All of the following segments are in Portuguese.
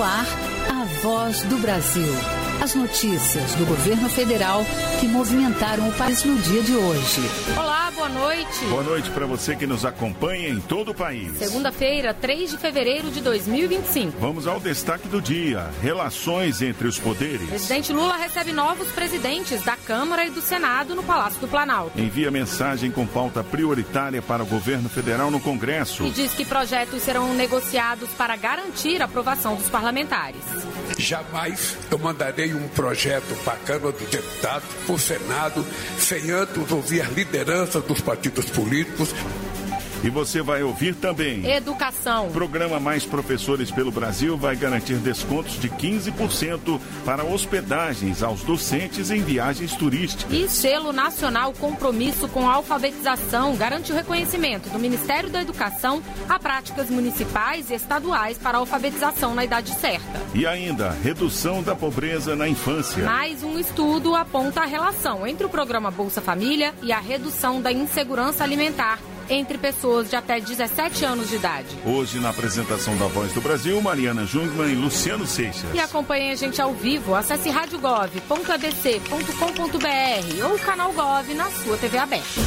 ar, a Voz do Brasil. As notícias do governo federal que movimentaram o país no dia de hoje. Olá, boa noite. Boa noite para você que nos acompanha em todo o país. Segunda-feira, 3 de fevereiro de 2025. Vamos ao destaque do dia: relações entre os poderes. O presidente Lula recebe novos presidentes da Câmara e do Senado no Palácio do Planalto. Envia mensagem com pauta prioritária para o governo federal no Congresso. E diz que projetos serão negociados para garantir a aprovação dos parlamentares. Jamais eu mandarei um projeto para a Câmara dos Deputados, para o Senado, sem antes ouvir as lideranças dos partidos políticos. E você vai ouvir também: educação. O programa Mais Professores pelo Brasil vai garantir descontos de 15% para hospedagens aos docentes em viagens turísticas. E selo nacional Compromisso com a Alfabetização garante o reconhecimento do Ministério da Educação a práticas municipais e estaduais para a alfabetização na idade certa. E ainda, redução da pobreza na infância. Mais um estudo aponta a relação entre o programa Bolsa Família e a redução da insegurança alimentar entre pessoas de até 17 anos de idade. Hoje, na apresentação da Voz do Brasil, Mariana Jungmann e Luciano Seixas. E acompanhem a gente ao vivo. Acesse radiogov.abc.com.br ou o canal Gov na sua TV aberta.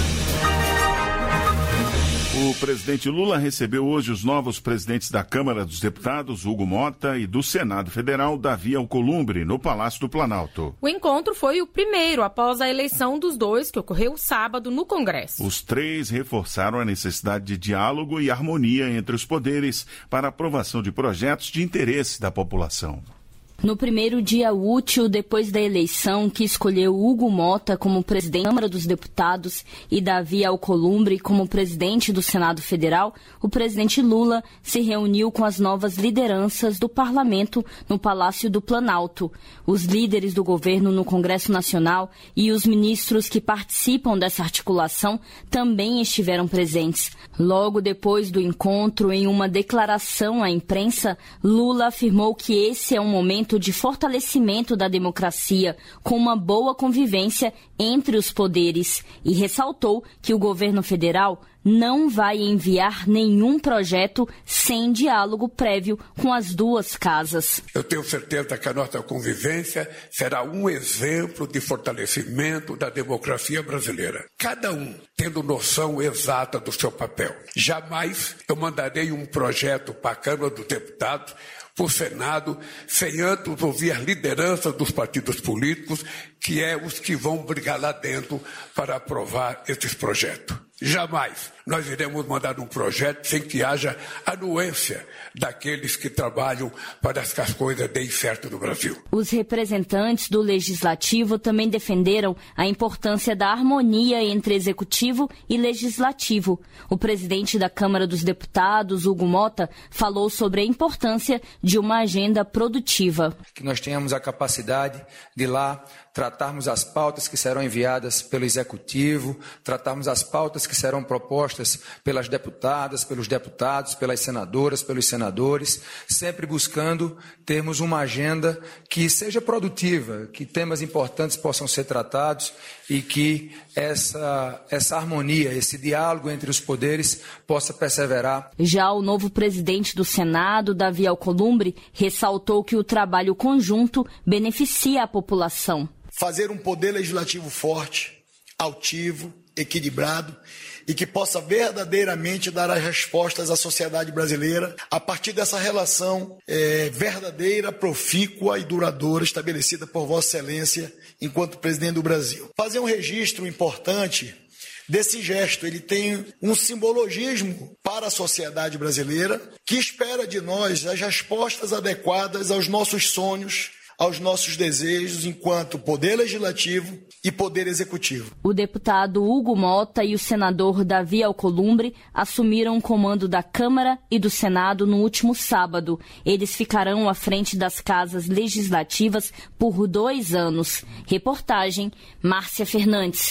O presidente Lula recebeu hoje os novos presidentes da Câmara dos Deputados, Hugo Mota, e do Senado Federal, Davi Alcolumbre, no Palácio do Planalto. O encontro foi o primeiro após a eleição dos dois, que ocorreu sábado no Congresso. Os três reforçaram a necessidade de diálogo e harmonia entre os poderes para a aprovação de projetos de interesse da população. No primeiro dia útil depois da eleição, que escolheu Hugo Mota como presidente da Câmara dos Deputados e Davi Alcolumbre como presidente do Senado Federal, o presidente Lula se reuniu com as novas lideranças do parlamento no Palácio do Planalto. Os líderes do governo no Congresso Nacional e os ministros que participam dessa articulação também estiveram presentes. Logo depois do encontro, em uma declaração à imprensa, Lula afirmou que esse é um momento de fortalecimento da democracia, com uma boa convivência entre os poderes, e ressaltou que o governo federal não vai enviar nenhum projeto sem diálogo prévio com as duas casas. Eu tenho certeza que a nossa convivência será um exemplo de fortalecimento da democracia brasileira. Cada um tendo noção exata do seu papel. Jamais eu mandarei um projeto para a Câmara dos Deputados, para o Senado, sem antes ouvir as lideranças dos partidos políticos, que é os que vão brigar lá dentro para aprovar esses projetos. Jamais nós iremos mandar um projeto sem que haja anuência daqueles que trabalham para que as coisas deem certo no Brasil. Os representantes do Legislativo também defenderam a importância da harmonia entre Executivo e Legislativo. O presidente da Câmara dos Deputados, Hugo Mota, falou sobre a importância de uma agenda produtiva. Que nós tenhamos a capacidade de lá tratarmos as pautas que serão enviadas pelo Executivo, tratarmos as pautas que serão propostas pelas deputadas, pelos deputados, pelas senadoras, pelos senadores, sempre buscando termos uma agenda que seja produtiva, que temas importantes possam ser tratados e que essa harmonia, esse diálogo entre os poderes possa perseverar. Já o novo presidente do Senado, Davi Alcolumbre, ressaltou que o trabalho conjunto beneficia a população. Fazer um poder legislativo forte, altivo, equilibrado e que possa verdadeiramente dar as respostas à sociedade brasileira a partir dessa relação verdadeira, profícua e duradoura estabelecida por Vossa Excelência enquanto presidente do Brasil. Fazer um registro importante desse gesto, ele tem um simbologismo para a sociedade brasileira que espera de nós as respostas adequadas aos nossos sonhos, aos nossos desejos enquanto Poder Legislativo e Poder Executivo. O deputado Hugo Mota e o senador Davi Alcolumbre assumiram o comando da Câmara e do Senado no último sábado. Eles ficarão à frente das casas legislativas por 2 anos. Reportagem, Márcia Fernandes.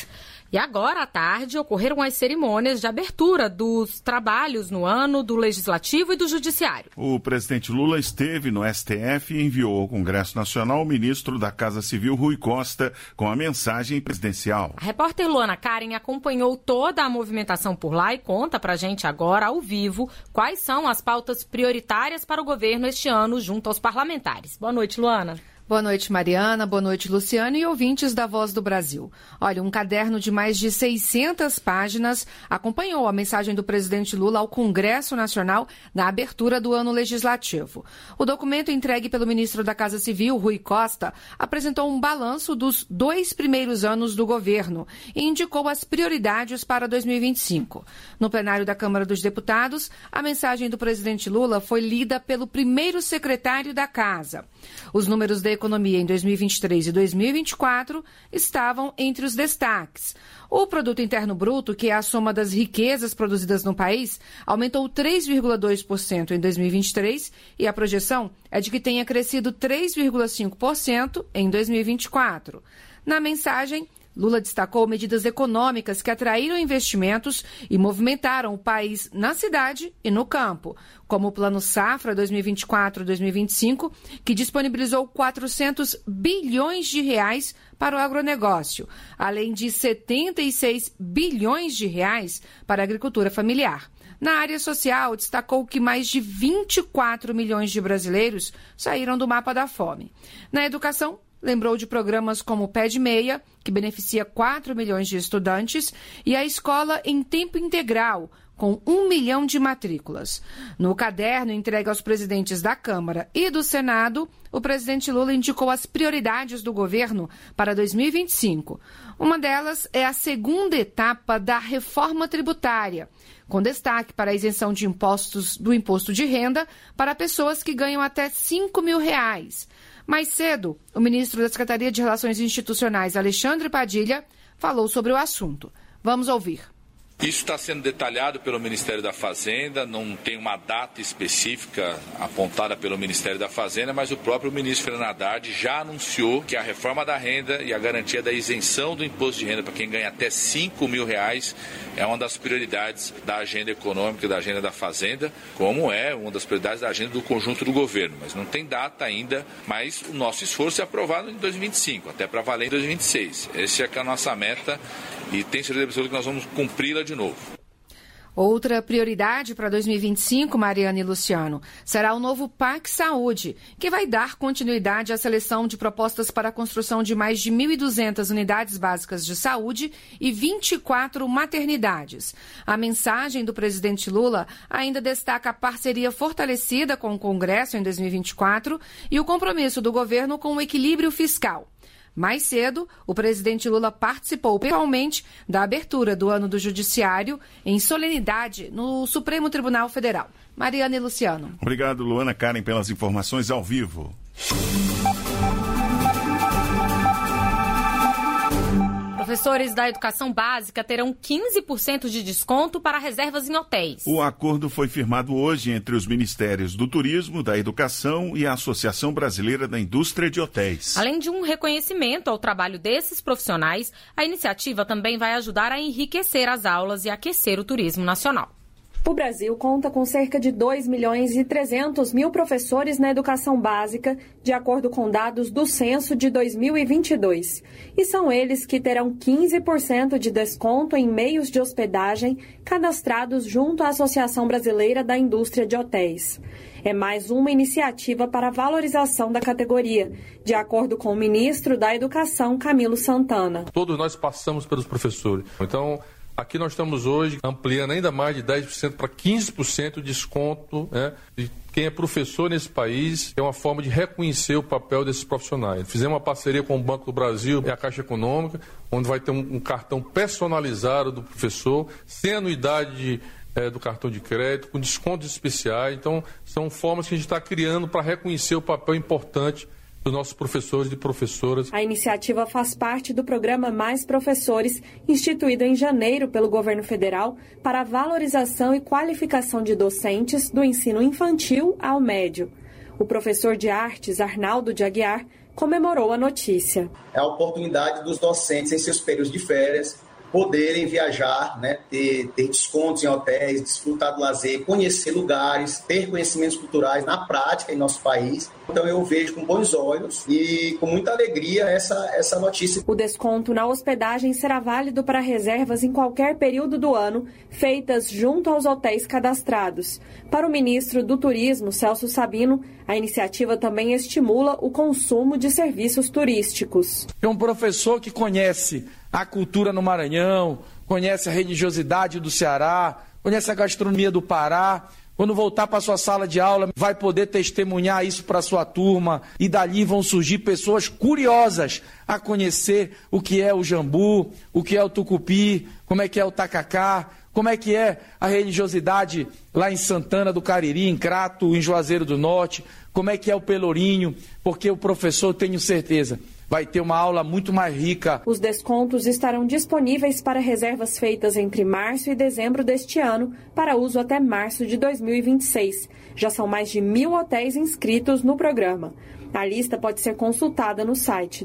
E agora, à tarde, ocorreram as cerimônias de abertura dos trabalhos no ano do Legislativo e do Judiciário. O presidente Lula esteve no STF e enviou ao Congresso Nacional o ministro da Casa Civil, Rui Costa, com a mensagem presidencial. A repórter Luana Karen acompanhou toda a movimentação por lá e conta pra gente agora, ao vivo, quais são as pautas prioritárias para o governo este ano junto aos parlamentares. Boa noite, Luana. Boa noite, Mariana. Boa noite, Luciano e ouvintes da Voz do Brasil. Olha, um caderno de mais de 600 páginas acompanhou a mensagem do presidente Lula ao Congresso Nacional na abertura do ano legislativo. O documento entregue pelo ministro da Casa Civil, Rui Costa, apresentou um balanço dos 2 primeiros anos do governo e indicou as prioridades para 2025. No plenário da Câmara dos Deputados, a mensagem do presidente Lula foi lida pelo primeiro secretário da Casa. Os números da economia em 2023 e 2024 estavam entre os destaques. O Produto Interno Bruto, que é a soma das riquezas produzidas no país, aumentou 3,2% em 2023 e a projeção é de que tenha crescido 3,5% em 2024. Na mensagem, Lula destacou medidas econômicas que atraíram investimentos e movimentaram o país na cidade e no campo, como o Plano Safra 2024-2025, que disponibilizou 400 bilhões de reais para o agronegócio, além de 76 bilhões de reais para a agricultura familiar. Na área social, destacou que mais de 24 milhões de brasileiros saíram do mapa da fome. Na educação, lembrou de programas como o Pé de Meia, que beneficia 4 milhões de estudantes, e a Escola em Tempo Integral, com 1 milhão de matrículas. No caderno entregue aos presidentes da Câmara e do Senado, o presidente Lula indicou as prioridades do governo para 2025. Uma delas é a segunda etapa da reforma tributária, com destaque para a isenção de impostos do imposto de renda para pessoas que ganham até R$5 mil. Mais cedo, o ministro da Secretaria de Relações Institucionais, Alexandre Padilha, falou sobre o assunto. Vamos ouvir. Isso está sendo detalhado pelo Ministério da Fazenda, não tem uma data específica apontada pelo Ministério da Fazenda, mas o próprio ministro Fernando Haddad já anunciou que a reforma da renda e a garantia da isenção do imposto de renda para quem ganha até R$5 mil é uma das prioridades da agenda econômica, da agenda da Fazenda, como é uma das prioridades da agenda do conjunto do governo. Mas não tem data ainda, mas o nosso esforço é aprovado em 2025, até para valer em 2026. Essa é a nossa meta e tenho certeza absoluta que nós vamos cumpri-la de novo. Outra prioridade para 2025, Mariana e Luciano, será o novo PAC Saúde, que vai dar continuidade à seleção de propostas para a construção de mais de 1.200 unidades básicas de saúde e 24 maternidades. A mensagem do presidente Lula ainda destaca a parceria fortalecida com o Congresso em 2024 e o compromisso do governo com o equilíbrio fiscal. Mais cedo, o presidente Lula participou pessoalmente da abertura do ano do Judiciário em solenidade no Supremo Tribunal Federal. Mariana e Luciano. Obrigado, Luana Karen, pelas informações ao vivo. Professores da educação básica terão 15% de desconto para reservas em hotéis. O acordo foi firmado hoje entre os Ministérios do Turismo, da Educação e a Associação Brasileira da Indústria de Hotéis. Além de um reconhecimento ao trabalho desses profissionais, a iniciativa também vai ajudar a enriquecer as aulas e aquecer o turismo nacional. O Brasil conta com cerca de 2.300.000 professores na educação básica, de acordo com dados do censo de 2022. E são eles que terão 15% de desconto em meios de hospedagem cadastrados junto à Associação Brasileira da Indústria de Hotéis. É mais uma iniciativa para a valorização da categoria, de acordo com o ministro da Educação, Camilo Santana. Todos nós passamos pelos professores. Então, aqui nós estamos hoje ampliando ainda mais de 10% para 15% de desconto, de quem é professor nesse país. É uma forma de reconhecer o papel desses profissionais. Fizemos uma parceria com o Banco do Brasil e a Caixa Econômica, onde vai ter um cartão personalizado do professor, sem anuidade do cartão de crédito, com descontos especiais. Então, são formas que a gente está criando para reconhecer o papel importante dos nossos professores e professoras. A iniciativa faz parte do programa Mais Professores, instituído em janeiro pelo governo federal para a valorização e qualificação de docentes do ensino infantil ao médio. O professor de artes, Arnaldo de Aguiar, comemorou a notícia. É a oportunidade dos docentes, em seus períodos de férias, poderem viajar, né, ter descontos em hotéis, desfrutar do lazer, conhecer lugares, ter conhecimentos culturais na prática em nosso país. Então eu vejo com bons olhos e com muita alegria essa notícia. O desconto na hospedagem será válido para reservas em qualquer período do ano, feitas junto aos hotéis cadastrados. Para o ministro do Turismo, Celso Sabino, a iniciativa também estimula o consumo de serviços turísticos. É um professor que conhece a cultura no Maranhão, conhece a religiosidade do Ceará, conhece a gastronomia do Pará. Quando voltar para a sua sala de aula, vai poder testemunhar isso para a sua turma e dali vão surgir pessoas curiosas a conhecer o que é o jambu, o que é o tucupi, como é que é o tacacá, como é que é a religiosidade lá em Santana do Cariri, em Crato, em Juazeiro do Norte, como é que é o pelourinho, porque o professor, tenho certeza, vai ter uma aula muito mais rica. Os descontos estarão disponíveis para reservas feitas entre março e dezembro deste ano, para uso até março de 2026. Já são mais de 1.000 hotéis inscritos no programa. A lista pode ser consultada no site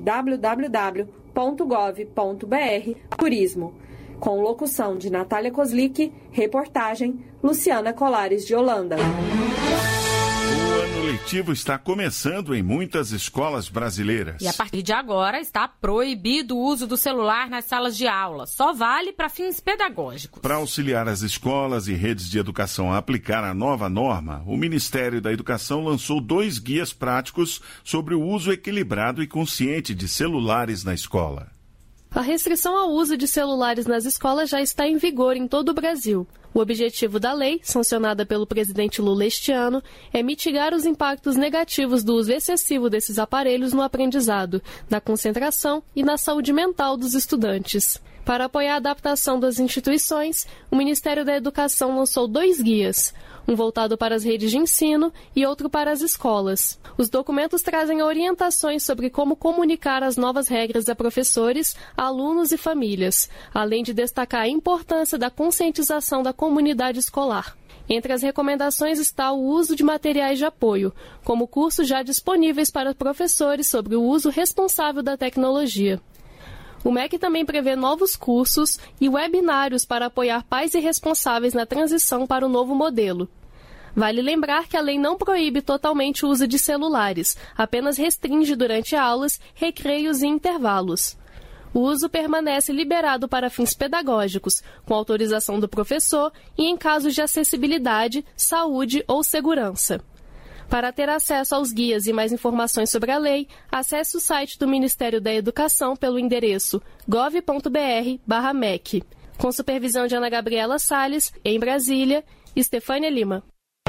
www.gov.br/turismo. Com locução de Natália Kozlik, reportagem Luciana Colares de Holanda. O ano letivo está começando em muitas escolas brasileiras. E a partir de agora está proibido o uso do celular nas salas de aula. Só vale para fins pedagógicos. Para auxiliar as escolas e redes de educação a aplicar a nova norma, o Ministério da Educação lançou 2 guias práticos sobre o uso equilibrado e consciente de celulares na escola. A restrição ao uso de celulares nas escolas já está em vigor em todo o Brasil. O objetivo da lei, sancionada pelo presidente Lula este ano, é mitigar os impactos negativos do uso excessivo desses aparelhos no aprendizado, na concentração e na saúde mental dos estudantes. Para apoiar a adaptação das instituições, o Ministério da Educação lançou 2 guias, um voltado para as redes de ensino e outro para as escolas. Os documentos trazem orientações sobre como comunicar as novas regras a professores, alunos e famílias, além de destacar a importância da conscientização da comunidade escolar. Entre as recomendações está o uso de materiais de apoio, como cursos já disponíveis para professores sobre o uso responsável da tecnologia. O MEC também prevê novos cursos e webinários para apoiar pais e responsáveis na transição para o novo modelo. Vale lembrar que a lei não proíbe totalmente o uso de celulares, apenas restringe durante aulas, recreios e intervalos. O uso permanece liberado para fins pedagógicos, com autorização do professor e em casos de acessibilidade, saúde ou segurança. Para ter acesso aos guias e mais informações sobre a lei, acesse o site do Ministério da Educação pelo endereço gov.br/MEC. Com supervisão de Ana Gabriela Salles, em Brasília, Estefânia Lima.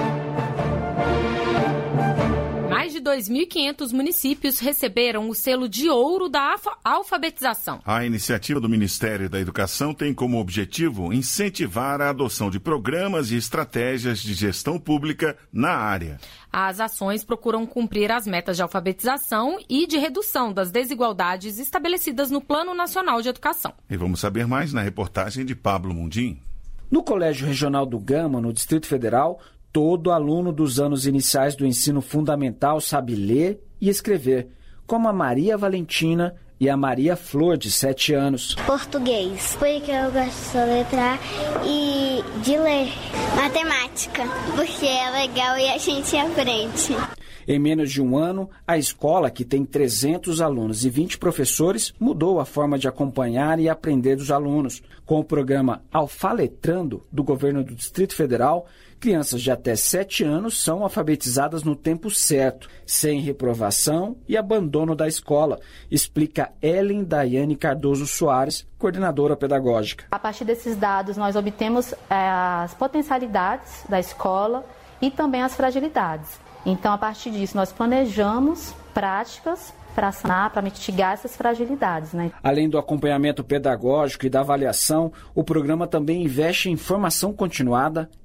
Mais de 2.500 municípios receberam o selo de ouro da alfabetização. A iniciativa do Ministério da Educação tem como objetivo incentivar a adoção de programas e estratégias de gestão pública na área. As ações procuram cumprir as metas de alfabetização e de redução das desigualdades estabelecidas no Plano Nacional de Educação. E vamos saber mais na reportagem de Pablo Mundim. No Colégio Regional do Gama, no Distrito Federal, todo aluno dos anos iniciais do ensino fundamental sabe ler e escrever, como a Maria Valentina e a Maria Flor, de 7 anos. Português, porque eu gosto de soletrar e de ler. Matemática, porque é legal e a gente aprende. Em menos de um ano, a escola, que tem 300 alunos e 20 professores, mudou a forma de acompanhar e aprender dos alunos. Com o programa Alfaletrando, do governo do Distrito Federal, crianças de até 7 anos são alfabetizadas no tempo certo, sem reprovação e abandono da escola, explica Ellen Daiane Cardoso Soares, coordenadora pedagógica. A partir desses dados, nós obtemos as potencialidades da escola e também as fragilidades. Então, a partir disso, nós planejamos práticas para sanar, para mitigar essas fragilidades, né? Além do acompanhamento pedagógico e da avaliação, o programa também investe em formação continuada,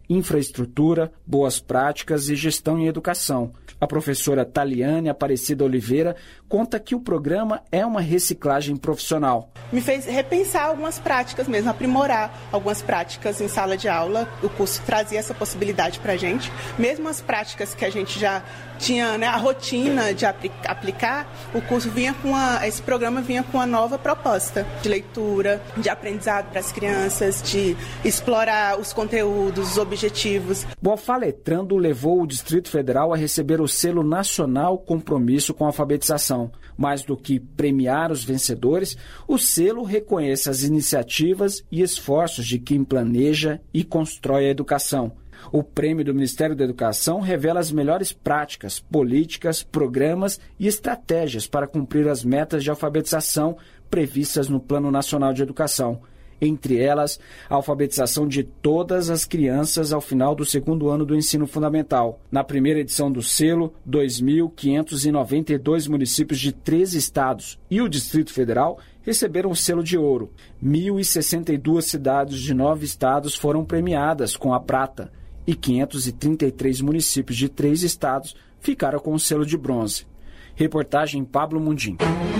infraestrutura, boas práticas e gestão em educação. A professora Taliane Aparecida Oliveira conta que o programa é uma reciclagem profissional. Me fez repensar algumas práticas mesmo, aprimorar algumas práticas em sala de aula. O curso trazia essa possibilidade para a gente. Mesmo as práticas que a gente já tinha, a rotina de aplicar, o curso esse programa vinha com uma nova proposta de leitura, de aprendizado para as crianças, de explorar os conteúdos, os objetivos. O Alfaletrando levou o Distrito Federal a receber o selo nacional Compromisso com a Alfabetização. Mais do que premiar os vencedores, o selo reconhece as iniciativas e esforços de quem planeja e constrói a educação. O prêmio do Ministério da Educação revela as melhores práticas, políticas, programas e estratégias para cumprir as metas de alfabetização previstas no Plano Nacional de Educação. Entre elas, a alfabetização de todas as crianças ao final do segundo ano do ensino fundamental. Na primeira edição do selo, 2.592 municípios de 13 estados e o Distrito Federal receberam o selo de ouro. 1.062 cidades de 9 estados foram premiadas com a prata e 533 municípios de 3 estados ficaram com o selo de bronze. Reportagem Pablo Mundim.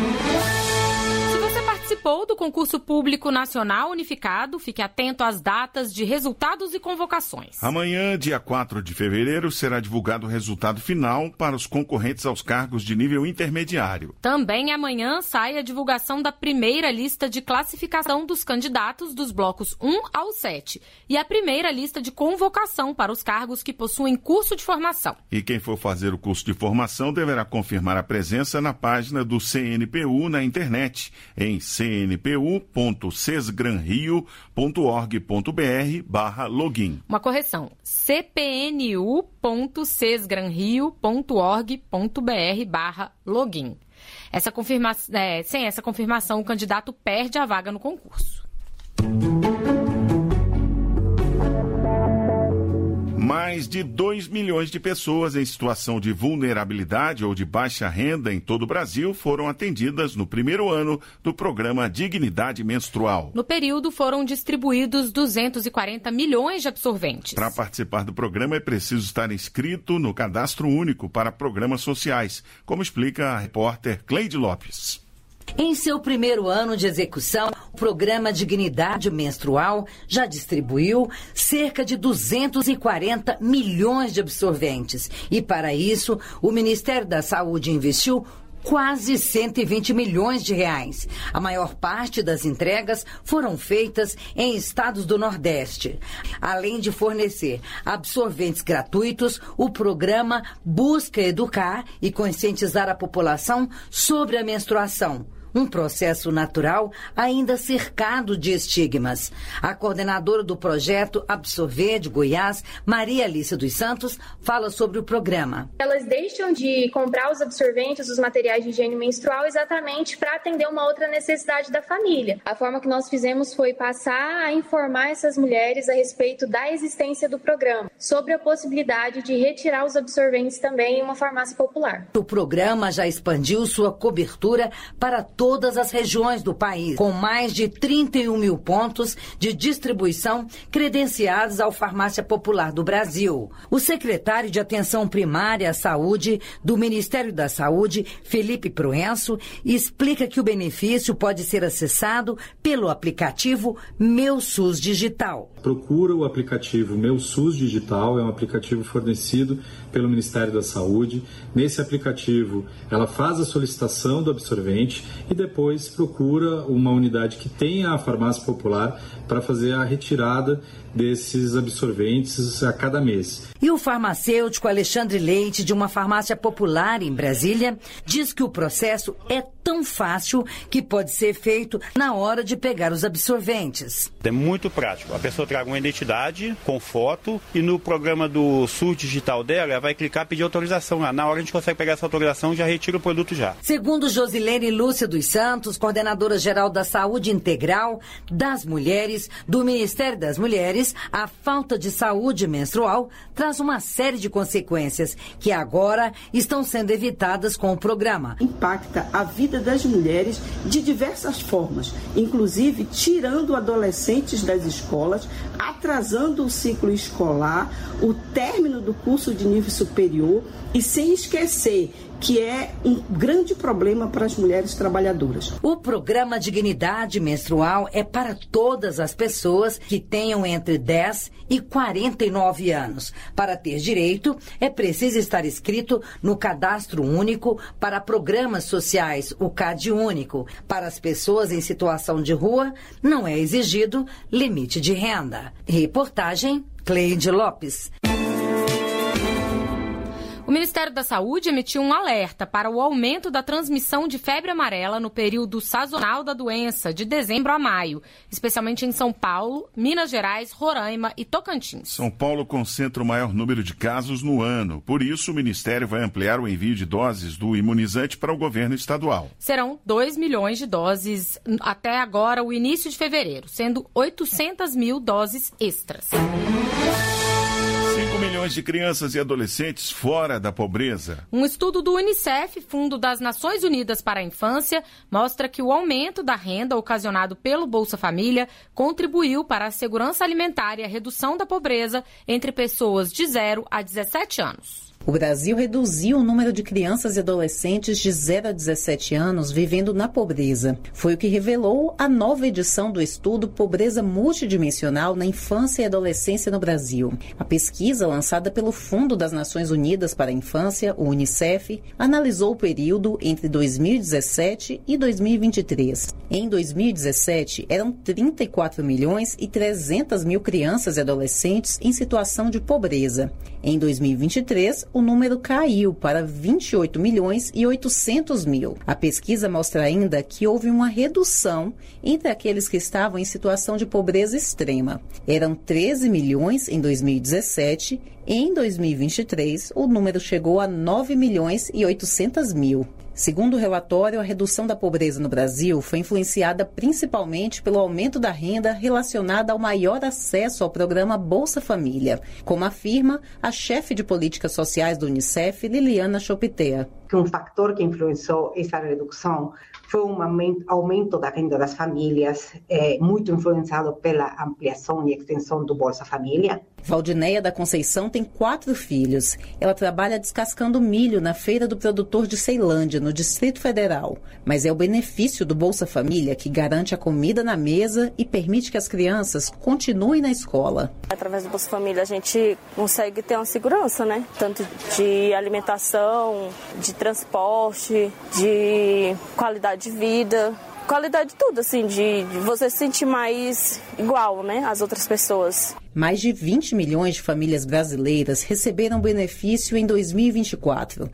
Participou do concurso público nacional unificado, fique atento às datas de resultados e convocações. Amanhã, dia 4 de fevereiro, será divulgado o resultado final para os concorrentes aos cargos de nível intermediário. Também amanhã sai a divulgação da primeira lista de classificação dos candidatos dos blocos 1 ao 7 e a primeira lista de convocação para os cargos que possuem curso de formação. E quem for fazer o curso de formação deverá confirmar a presença na página do CNPU na internet, em cnpu.cesgranrio.org.br/login. Uma correção, cpnu.cesgranrio.org.br/login. Sem essa confirmação, o candidato perde a vaga no concurso. Mais de 2 milhões de pessoas em situação de vulnerabilidade ou de baixa renda em todo o Brasil foram atendidas no primeiro ano do programa Dignidade Menstrual. No período, foram distribuídos 240 milhões de absorventes. Para participar do programa, é preciso estar inscrito no Cadastro Único para Programas Sociais, como explica a repórter Cleide Lopes. Em seu primeiro ano de execução, o programa Dignidade Menstrual já distribuiu cerca de 240 milhões de absorventes. E, para isso, o Ministério da Saúde investiu quase 120 milhões de reais. A maior parte das entregas foram feitas em estados do Nordeste. Além de fornecer absorventes gratuitos, o programa busca educar e conscientizar a população sobre a menstruação. Um processo natural ainda cercado de estigmas. A coordenadora do projeto Absorver de Goiás, Maria Alice dos Santos, fala sobre o programa. Elas deixam de comprar os absorventes, os materiais de higiene menstrual, exatamente para atender uma outra necessidade da família. A forma que nós fizemos foi passar a informar essas mulheres a respeito da existência do programa, sobre a possibilidade de retirar os absorventes também em uma farmácia popular. O programa já expandiu sua cobertura para todas as regiões do país, com mais de 31 mil pontos de distribuição credenciados ao Farmácia Popular do Brasil. O secretário de Atenção Primária à Saúde do Ministério da Saúde, Felipe Proenço, explica que o benefício pode ser acessado pelo aplicativo Meu SUS Digital. Procura o aplicativo Meu SUS Digital, é um aplicativo fornecido pelo Ministério da Saúde. Nesse aplicativo, ela faz a solicitação do absorvente e depois procura uma unidade que tenha a farmácia popular para fazer a retirada desses absorventes a cada mês. E o farmacêutico Alexandre Leite, de uma farmácia popular em Brasília, diz que o processo é tão fácil que pode ser feito na hora de pegar os absorventes. É muito prático. A pessoa traga uma identidade com foto e no programa do SUS digital dela, ela vai clicar e pedir autorização. Na hora a gente consegue pegar essa autorização e já retira o produto já. Segundo Josilene Lúcia dos Santos, coordenadora geral da Saúde Integral das Mulheres do Ministério das Mulheres, a falta de saúde menstrual traz uma série de consequências que agora estão sendo evitadas com o programa. Impacta a vida vida das mulheres de diversas formas, inclusive tirando adolescentes das escolas, atrasando o ciclo escolar, o término do curso de nível superior e sem esquecer que é um grande problema para as mulheres trabalhadoras. O programa Dignidade Menstrual é para todas as pessoas que tenham entre 10 e 49 anos. Para ter direito, é preciso estar inscrito no Cadastro Único para Programas Sociais, o CadÚnico. Para as pessoas em situação de rua, não é exigido limite de renda. Reportagem, Cleide Lopes. O Ministério da Saúde emitiu um alerta para o aumento da transmissão de febre amarela no período sazonal da doença, de dezembro a maio, especialmente em São Paulo, Minas Gerais, Roraima e Tocantins. São Paulo concentra o maior número de casos no ano. Por isso, o Ministério vai ampliar o envio de doses do imunizante para o governo estadual. Serão 2 milhões de doses até agora, o início de fevereiro, sendo 800 mil doses extras. 5 milhões de crianças e adolescentes fora da pobreza. Um estudo do Unicef, Fundo das Nações Unidas para a Infância, mostra que o aumento da renda ocasionado pelo Bolsa Família contribuiu para a segurança alimentar e a redução da pobreza entre pessoas de 0 a 17 anos. O Brasil reduziu o número de crianças e adolescentes de 0 a 17 anos vivendo na pobreza. Foi o que revelou a nova edição do estudo Pobreza Multidimensional na Infância e Adolescência no Brasil. A pesquisa, lançada pelo Fundo das Nações Unidas para a Infância, o Unicef, analisou o período entre 2017 e 2023. Em 2017, eram 34 milhões e 300 mil crianças e adolescentes em situação de pobreza. Em 2023, o número caiu para 28 milhões e 800 mil. A pesquisa mostra ainda que houve uma redução entre aqueles que estavam em situação de pobreza extrema. Eram 13 milhões em 2017. Em 2023, o número chegou a 9 milhões e 800 mil. Segundo o relatório, a redução da pobreza no Brasil foi influenciada principalmente pelo aumento da renda relacionada ao maior acesso ao programa Bolsa Família, como afirma a chefe de políticas sociais do Unicef, Liliana Chopitea. Um fator que influenciou essa redução foi um aumento da renda das famílias, muito influenciado pela ampliação e extensão do Bolsa Família. Valdineia da Conceição tem 4 filhos. Ela trabalha descascando milho na feira do produtor de Ceilândia, no Distrito Federal. Mas é o benefício do Bolsa Família que garante a comida na mesa e permite que as crianças continuem na escola. Através do Bolsa Família a gente consegue ter uma segurança, né? Tanto de alimentação, de transporte, de qualidade de vida. Qualidade de tudo, assim, de você se sentir mais igual, né, às outras pessoas. Mais de 20 milhões de famílias brasileiras receberam benefício em 2024.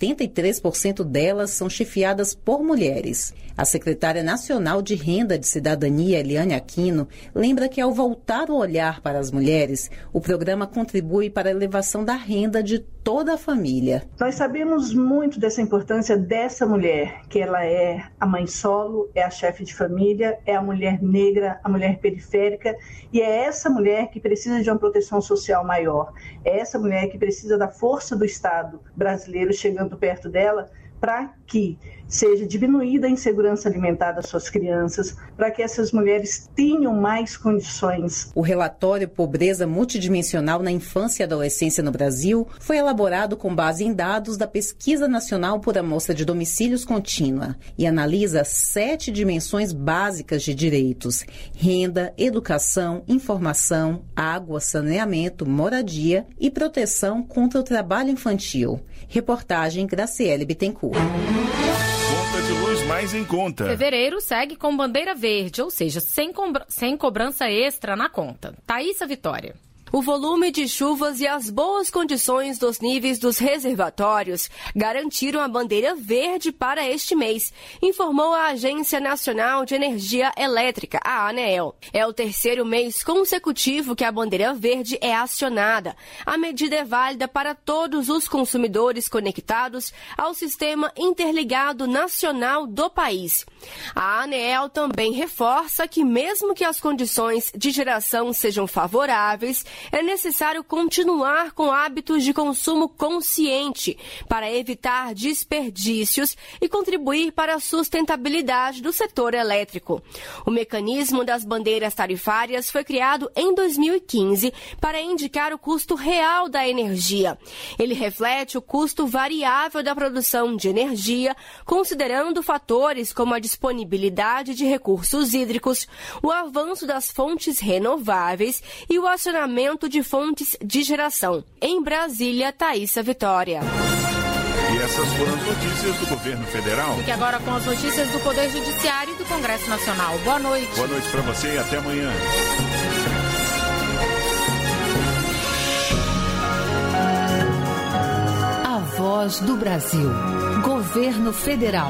83% delas são chefiadas por mulheres. A secretária nacional de Renda de Cidadania, Eliane Aquino, lembra que ao voltar o olhar para as mulheres, o programa contribui para a elevação da renda de toda a família. Nós sabemos muito dessa importância dessa mulher, que ela é a mãe solo, é a chefe de família, é a mulher negra, a mulher periférica, e é essa mulher que precisa de uma proteção social maior. É essa mulher que precisa da força do Estado brasileiro chegando perto dela para que seja diminuída a insegurança alimentar das suas crianças, para que essas mulheres tenham mais condições. O relatório Pobreza Multidimensional na Infância e Adolescência no Brasil foi elaborado com base em dados da Pesquisa Nacional por Amostra de Domicílios Contínua e analisa 7 dimensões básicas de direitos: renda, educação, informação, água, saneamento, moradia e proteção contra o trabalho infantil. Reportagem Graciele Bittencourt. Conta de luz mais em conta. Fevereiro segue com bandeira verde, ou seja, sem cobrança extra na conta. Thaísa Vitória. O volume de chuvas e as boas condições dos níveis dos reservatórios garantiram a bandeira verde para este mês, informou a Agência Nacional de Energia Elétrica, a ANEEL. É o 3º mês consecutivo que a bandeira verde é acionada. A medida é válida para todos os consumidores conectados ao Sistema Interligado Nacional do país. A ANEEL também reforça que, mesmo que as condições de geração sejam favoráveis, é necessário continuar com hábitos de consumo consciente para evitar desperdícios e contribuir para a sustentabilidade do setor elétrico. O mecanismo das bandeiras tarifárias foi criado em 2015 para indicar o custo real da energia. Ele reflete o custo variável da produção de energia, considerando fatores como a disponibilidade de recursos hídricos, o avanço das fontes renováveis e o acionamento de fontes de geração. Em Brasília, Thaísa Vitória. E essas foram as notícias do governo federal. Fique agora com as notícias do Poder Judiciário e do Congresso Nacional. Boa noite. Boa noite para você e até amanhã. A Voz do Brasil. Governo Federal.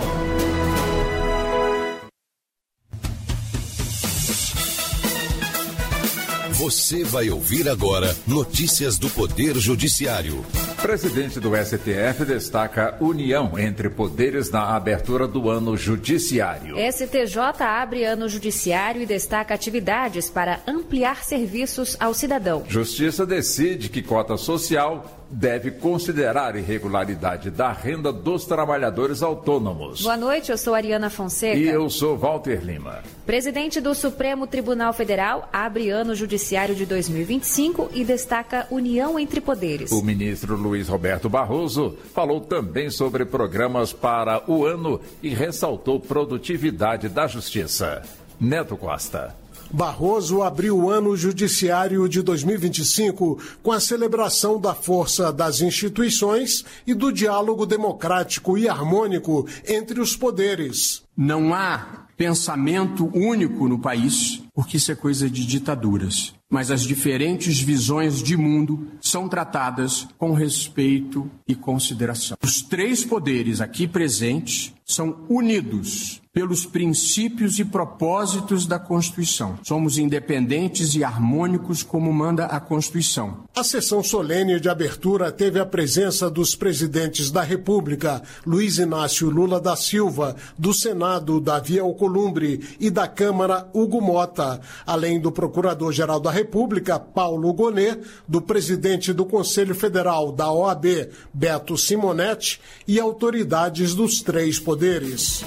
Você vai ouvir agora notícias do Poder Judiciário. Presidente do STF destaca união entre poderes na abertura do ano judiciário. STJ abre ano judiciário e destaca atividades para ampliar serviços ao cidadão. Justiça decide que cota social deve considerar irregularidade da renda dos trabalhadores autônomos. Boa noite, eu sou Ariana Fonseca. E eu sou Walter Lima. Presidente do Supremo Tribunal Federal abre ano judiciário de 2025 e destaca união entre poderes. O ministro Luiz Roberto Barroso falou também sobre programas para o ano e ressaltou produtividade da justiça. Neto Costa. Barroso abriu o ano judiciário de 2025 com a celebração da força das instituições e do diálogo democrático e harmônico entre os poderes. Não há pensamento único no país, porque isso é coisa de ditaduras. Mas as diferentes visões de mundo são tratadas com respeito e consideração. Os três poderes aqui presentes são unidos pelos princípios e propósitos da Constituição. Somos independentes e harmônicos como manda a Constituição. A sessão solene de abertura teve a presença dos presidentes da República, Luiz Inácio Lula da Silva, do Senado, Davi Alcolumbre, e da Câmara, Hugo Mota, além do Procurador-Geral da República, Paulo Gonet, do presidente do Conselho Federal da OAB, Beto Simonetti, e autoridades dos três poderes.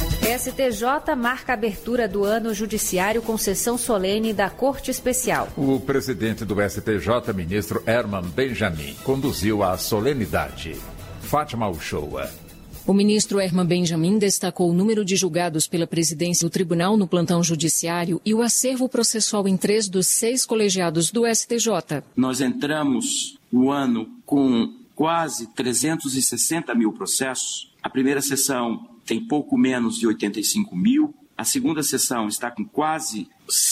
STJ marca a abertura do ano judiciário com sessão solene da Corte Especial. O presidente do STJ, ministro Herman Benjamin, conduziu a solenidade. Fátima Uchoa. O ministro Herman Benjamin destacou o número de julgados pela presidência do tribunal no plantão judiciário e o acervo processual em 3 dos 6 colegiados do STJ. Nós entramos o ano com quase 360 mil processos. A primeira sessão tem pouco menos de 85 mil. A segunda sessão está com quase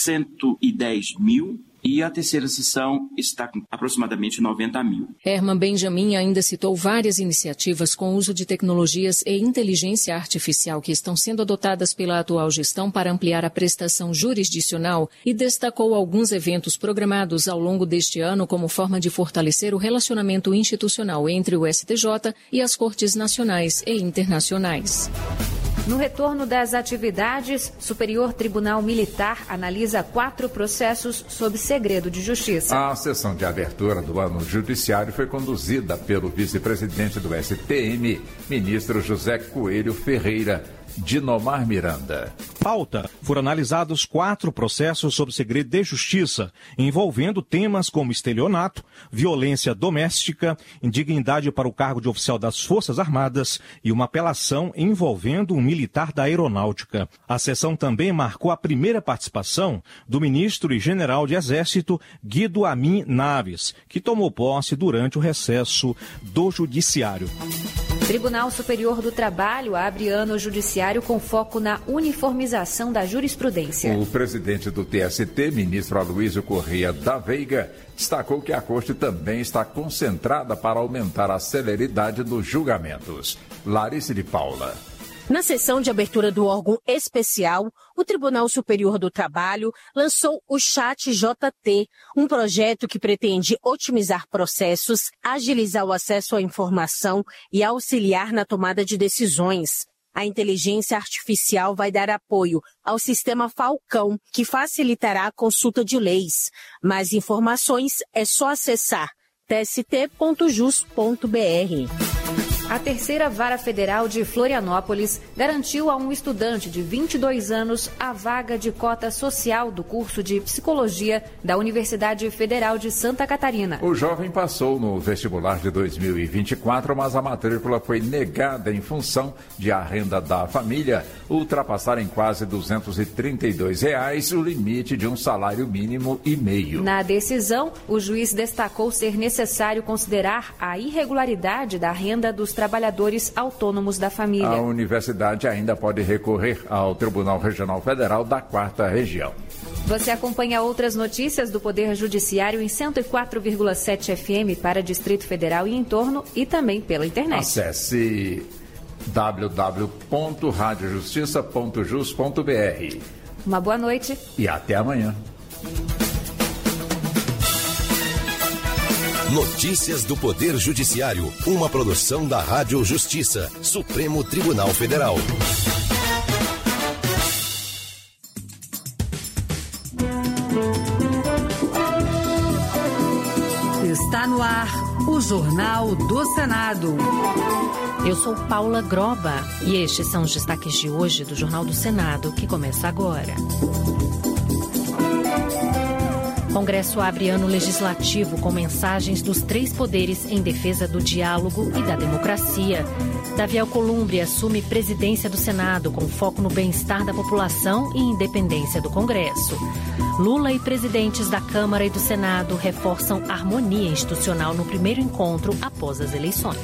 110 mil. E a terceira sessão está com aproximadamente 90 mil. Herman Benjamin ainda citou várias iniciativas com uso de tecnologias e inteligência artificial que estão sendo adotadas pela atual gestão para ampliar a prestação jurisdicional e destacou alguns eventos programados ao longo deste ano como forma de fortalecer o relacionamento institucional entre o STJ e as cortes nacionais e internacionais. No retorno das atividades, Superior Tribunal Militar analisa 4 processos sob segredo de justiça. A sessão de abertura do ano judiciário foi conduzida pelo vice-presidente do STM, ministro José Coelho Ferreira. Dinomar Miranda. Pauta: foram analisados 4 processos sob segredo de justiça, envolvendo temas como estelionato, violência doméstica, indignidade para o cargo de oficial das Forças Armadas e uma apelação envolvendo um militar da Aeronáutica. A sessão também marcou a primeira participação do ministro e general de Exército Guido Amin Naves, que tomou posse durante o recesso do Judiciário. Tribunal Superior do Trabalho abre ano judiciário com foco na uniformização da jurisprudência. O presidente do TST, ministro Aloysio Corrêa da Veiga, destacou que a Corte também está concentrada para aumentar a celeridade dos julgamentos. Larissa de Paula. Na sessão de abertura do órgão especial, o Tribunal Superior do Trabalho lançou o ChatJT, um projeto que pretende otimizar processos, agilizar o acesso à informação e auxiliar na tomada de decisões. A inteligência artificial vai dar apoio ao sistema Falcão, que facilitará a consulta de leis. Mais informações é só acessar tst.jus.br. A terceira vara federal de Florianópolis garantiu a um estudante de 22 anos a vaga de cota social do curso de Psicologia da Universidade Federal de Santa Catarina. O jovem passou no vestibular de 2024, mas a matrícula foi negada em função de a renda da família ultrapassar em quase R$ 232 o limite de um salário mínimo e meio. Na decisão, o juiz destacou ser necessário considerar a irregularidade da renda dos trabalhadores autônomos da família. A universidade ainda pode recorrer ao Tribunal Regional Federal da 4ª Região. Você acompanha outras notícias do Poder Judiciário em 104,7 FM para Distrito Federal e em torno e também pela internet. Acesse www.radiojustiça.jus.br. Uma boa noite e até amanhã. Notícias do Poder Judiciário, uma produção da Rádio Justiça, Supremo Tribunal Federal. Está no ar o Jornal do Senado. Eu sou Paula Groba e estes são os destaques de hoje do Jornal do Senado, que começa agora. Congresso abre ano legislativo com mensagens dos 3 poderes em defesa do diálogo e da democracia. Davi Alcolumbre assume presidência do Senado com foco no bem-estar da população e independência do Congresso. Lula e presidentes da Câmara e do Senado reforçam harmonia institucional no primeiro encontro após as eleições.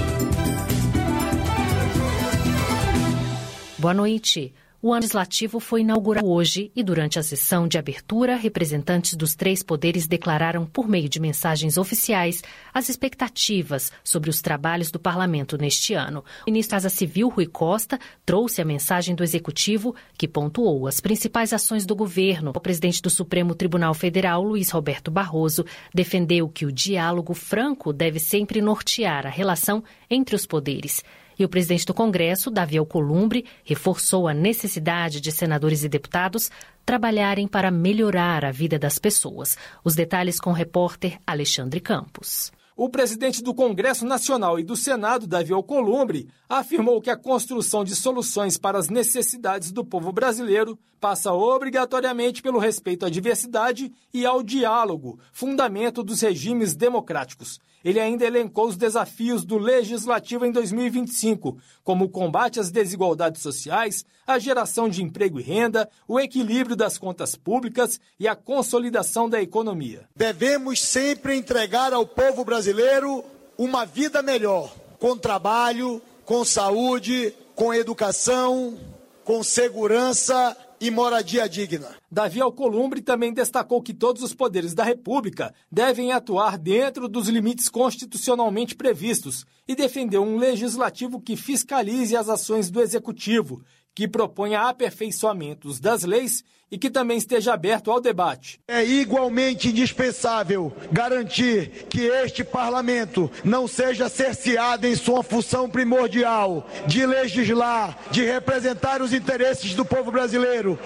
Boa noite. O ano legislativo foi inaugurado hoje e, durante a sessão de abertura, representantes dos 3 poderes declararam, por meio de mensagens oficiais, as expectativas sobre os trabalhos do parlamento neste ano. O ministro da Casa Civil, Rui Costa, trouxe a mensagem do Executivo, que pontuou as principais ações do governo. O presidente do Supremo Tribunal Federal, Luiz Roberto Barroso, defendeu que o diálogo franco deve sempre nortear a relação entre os poderes. E o presidente do Congresso, Davi Alcolumbre, reforçou a necessidade de senadores e deputados trabalharem para melhorar a vida das pessoas. Os detalhes com o repórter Alexandre Campos. O presidente do Congresso Nacional e do Senado, Davi Alcolumbre, afirmou que a construção de soluções para as necessidades do povo brasileiro passa obrigatoriamente pelo respeito à diversidade e ao diálogo, fundamento dos regimes democráticos. Ele ainda elencou os desafios do Legislativo em 2025, como o combate às desigualdades sociais, a geração de emprego e renda, o equilíbrio das contas públicas e a consolidação da economia. Devemos sempre entregar ao povo brasileiro uma vida melhor, com trabalho, com saúde, com educação, com segurança e moradia digna. Davi Alcolumbre também destacou que todos os poderes da República devem atuar dentro dos limites constitucionalmente previstos e defendeu um legislativo que fiscalize as ações do Executivo, que proponha aperfeiçoamentos das leis e que também esteja aberto ao debate. É igualmente indispensável garantir que este parlamento não seja cerceado em sua função primordial de legislar, de representar os interesses do povo brasileiro,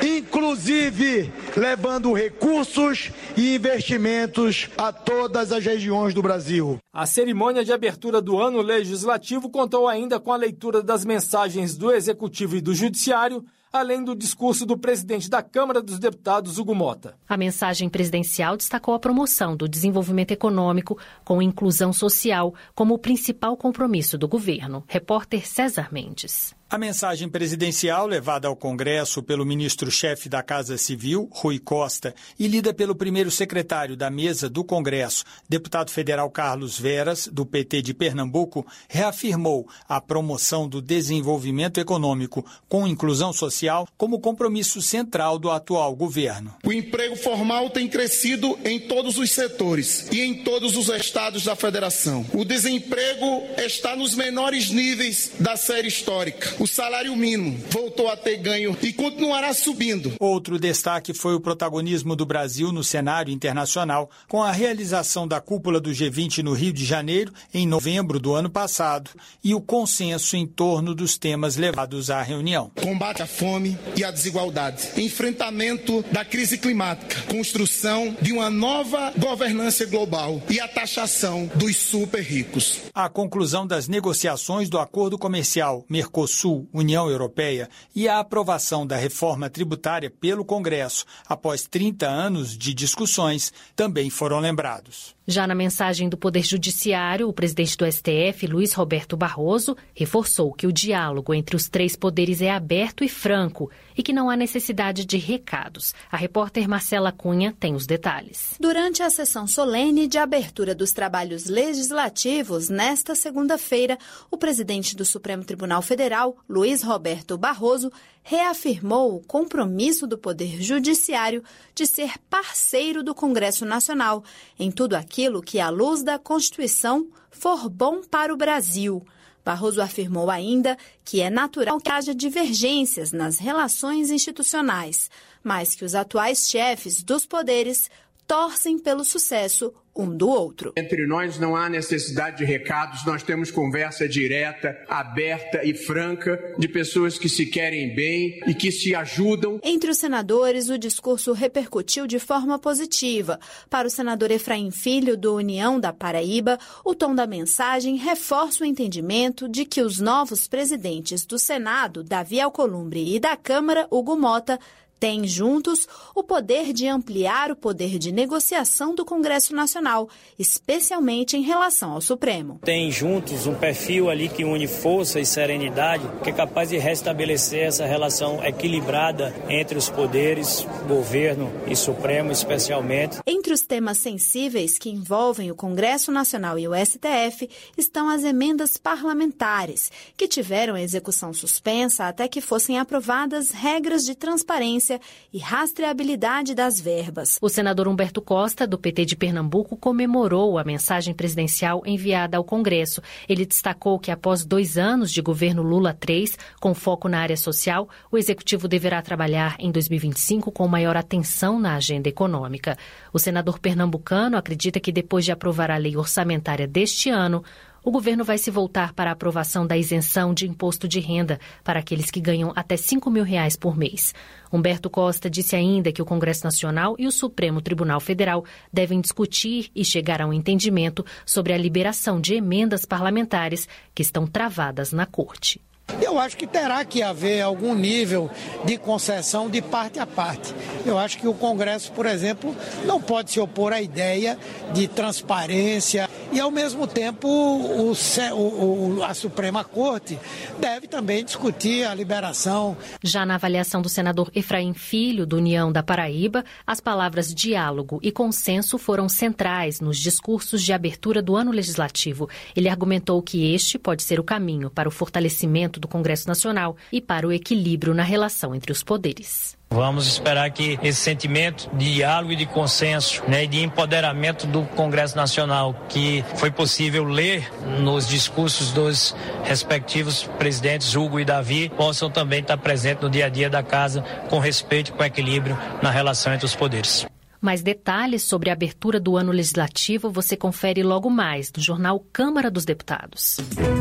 inclusive levando recursos e investimentos a todas as regiões do Brasil. A cerimônia de abertura do ano legislativo contou ainda com a leitura das mensagens do Executivo e do Judiciário, além do discurso do presidente da Câmara dos Deputados, Hugo Mota. A mensagem presidencial destacou a promoção do desenvolvimento econômico com inclusão social como o principal compromisso do governo. Repórter César Mendes. A mensagem presidencial, levada ao Congresso pelo ministro-chefe da Casa Civil, Rui Costa, e lida pelo primeiro secretário da mesa do Congresso, deputado federal Carlos Veras, do PT de Pernambuco, reafirmou a promoção do desenvolvimento econômico com inclusão social como compromisso central do atual governo. O emprego formal tem crescido em todos os setores e em todos os estados da federação. O desemprego está nos menores níveis da série histórica. O salário mínimo voltou a ter ganho e continuará subindo. Outro destaque foi o protagonismo do Brasil no cenário internacional, com a realização da cúpula do G20 no Rio de Janeiro, em novembro do ano passado, e o consenso em torno dos temas levados à reunião. Combate à fome e à desigualdade, enfrentamento da crise climática, construção de uma nova governança global e a taxação dos super ricos. A conclusão das negociações do Acordo Comercial Mercosul-União Europeia e a aprovação da reforma tributária pelo Congresso, após 30 anos de discussões, também foram lembrados. Já na mensagem do Poder Judiciário, o presidente do STF, Luiz Roberto Barroso, reforçou que o diálogo entre os três poderes é aberto e franco e que não há necessidade de recados. A repórter Marcela Cunha tem os detalhes. Durante a sessão solene de abertura dos trabalhos legislativos, nesta segunda-feira, o presidente do Supremo Tribunal Federal, Luiz Roberto Barroso, reafirmou o compromisso do Poder Judiciário de ser parceiro do Congresso Nacional em tudo aquilo que, à luz da Constituição, for bom para o Brasil. Barroso afirmou ainda que é natural que haja divergências nas relações institucionais, mas que os atuais chefes dos poderes torcem pelo sucesso um do outro. Entre nós não há necessidade de recados, nós temos conversa direta, aberta e franca de pessoas que se querem bem e que se ajudam. Entre os senadores, o discurso repercutiu de forma positiva. Para o senador Efraim Filho, do União da Paraíba, o tom da mensagem reforça o entendimento de que os novos presidentes do Senado, Davi Alcolumbre, e da Câmara, Hugo Mota, têm juntos o poder de ampliar o poder de negociação do Congresso Nacional, especialmente em relação ao Supremo. Tem juntos um perfil ali que une força e serenidade, que é capaz de restabelecer essa relação equilibrada entre os poderes, governo e Supremo especialmente. Entre os temas sensíveis que envolvem o Congresso Nacional e o STF estão as emendas parlamentares, que tiveram a execução suspensa até que fossem aprovadas regras de transparência e rastreabilidade das verbas. O senador Humberto Costa, do PT de Pernambuco, comemorou a mensagem presidencial enviada ao Congresso. Ele destacou que após 2 anos de governo Lula III, com foco na área social, o executivo deverá trabalhar em 2025 com maior atenção na agenda econômica. O senador pernambucano acredita que depois de aprovar a lei orçamentária deste ano, o governo vai se voltar para a aprovação da isenção de imposto de renda para aqueles que ganham até R$5 mil por mês. Humberto Costa disse ainda que o Congresso Nacional e o Supremo Tribunal Federal devem discutir e chegar a um entendimento sobre a liberação de emendas parlamentares que estão travadas na Corte. Eu acho que terá que haver algum nível de concessão de parte a parte. Eu acho que o Congresso, por exemplo, não pode se opor à ideia de transparência e, ao mesmo tempo, a Suprema Corte deve também discutir a liberação. Já na avaliação do senador Efraim Filho, do União da Paraíba, as palavras diálogo e consenso foram centrais nos discursos de abertura do ano legislativo. Ele argumentou que este pode ser o caminho para o fortalecimento do Congresso Nacional e para o equilíbrio na relação entre os poderes. Vamos esperar que esse sentimento de diálogo e de consenso, e de empoderamento do Congresso Nacional, que foi possível ler nos discursos dos respectivos presidentes Hugo e Davi, possam também estar presentes no dia a dia da casa, com respeito e com equilíbrio na relação entre os poderes. Mais detalhes sobre a abertura do ano legislativo você confere logo mais no jornal Câmara dos Deputados.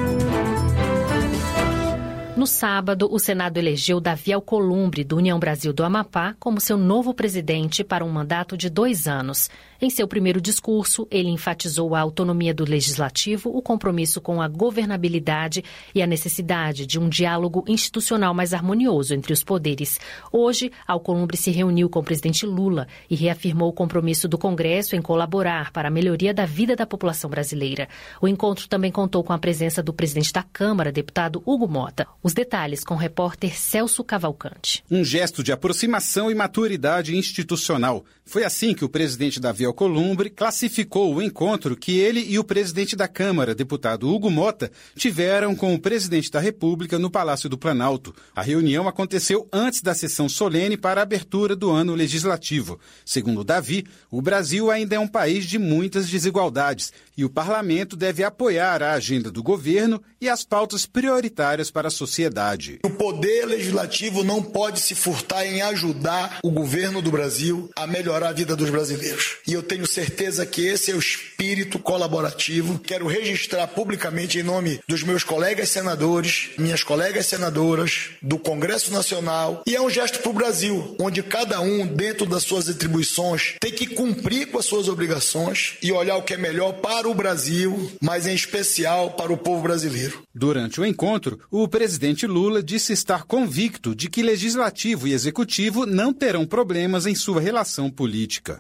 No sábado, o Senado elegeu Davi Alcolumbre, do União Brasil do Amapá, como seu novo presidente para um mandato de 2 anos. Em seu primeiro discurso, ele enfatizou a autonomia do Legislativo, o compromisso com a governabilidade e a necessidade de um diálogo institucional mais harmonioso entre os poderes. Hoje, Alcolumbre se reuniu com o presidente Lula e reafirmou o compromisso do Congresso em colaborar para a melhoria da vida da população brasileira. O encontro também contou com a presença do presidente da Câmara, deputado Hugo Mota. Os detalhes com o repórter Celso Cavalcante. Um gesto de aproximação e maturidade institucional. Foi assim que o presidente Davi Alcolumbre classificou o encontro que ele e o presidente da Câmara, deputado Hugo Mota, tiveram com o presidente da República no Palácio do Planalto. A reunião aconteceu antes da sessão solene para a abertura do ano legislativo. Segundo Davi, o Brasil ainda é um país de muitas desigualdades e o parlamento deve apoiar a agenda do governo e as pautas prioritárias para a sociedade. sociedade. O poder legislativo não pode se furtar em ajudar o governo do Brasil a melhorar a vida dos brasileiros. E eu tenho certeza que esse é o espírito colaborativo. Quero registrar publicamente em nome dos meus colegas senadores, minhas colegas senadoras, do Congresso Nacional. E é um gesto para o Brasil, onde cada um, dentro das suas atribuições, tem que cumprir com as suas obrigações e olhar o que é melhor para o Brasil, mas em especial para o povo brasileiro. Durante o encontro, o presidente Lula disse estar convicto de que legislativo e executivo não terão problemas em sua relação política.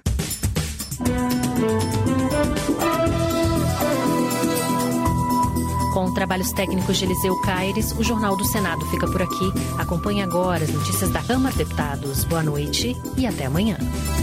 Com trabalhos técnicos de Eliseu Caires, o Jornal do Senado fica por aqui. Acompanhe agora as notícias da Câmara dos Deputados. Boa noite e até amanhã.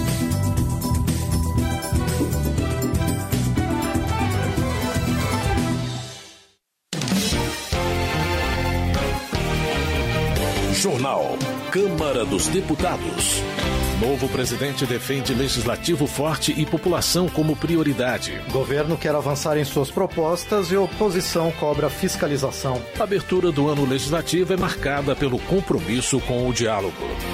Jornal Câmara dos Deputados. Novo presidente defende legislativo forte e população como prioridade. Governo quer avançar em suas propostas e oposição cobra fiscalização. A abertura do ano legislativo é marcada pelo compromisso com o diálogo.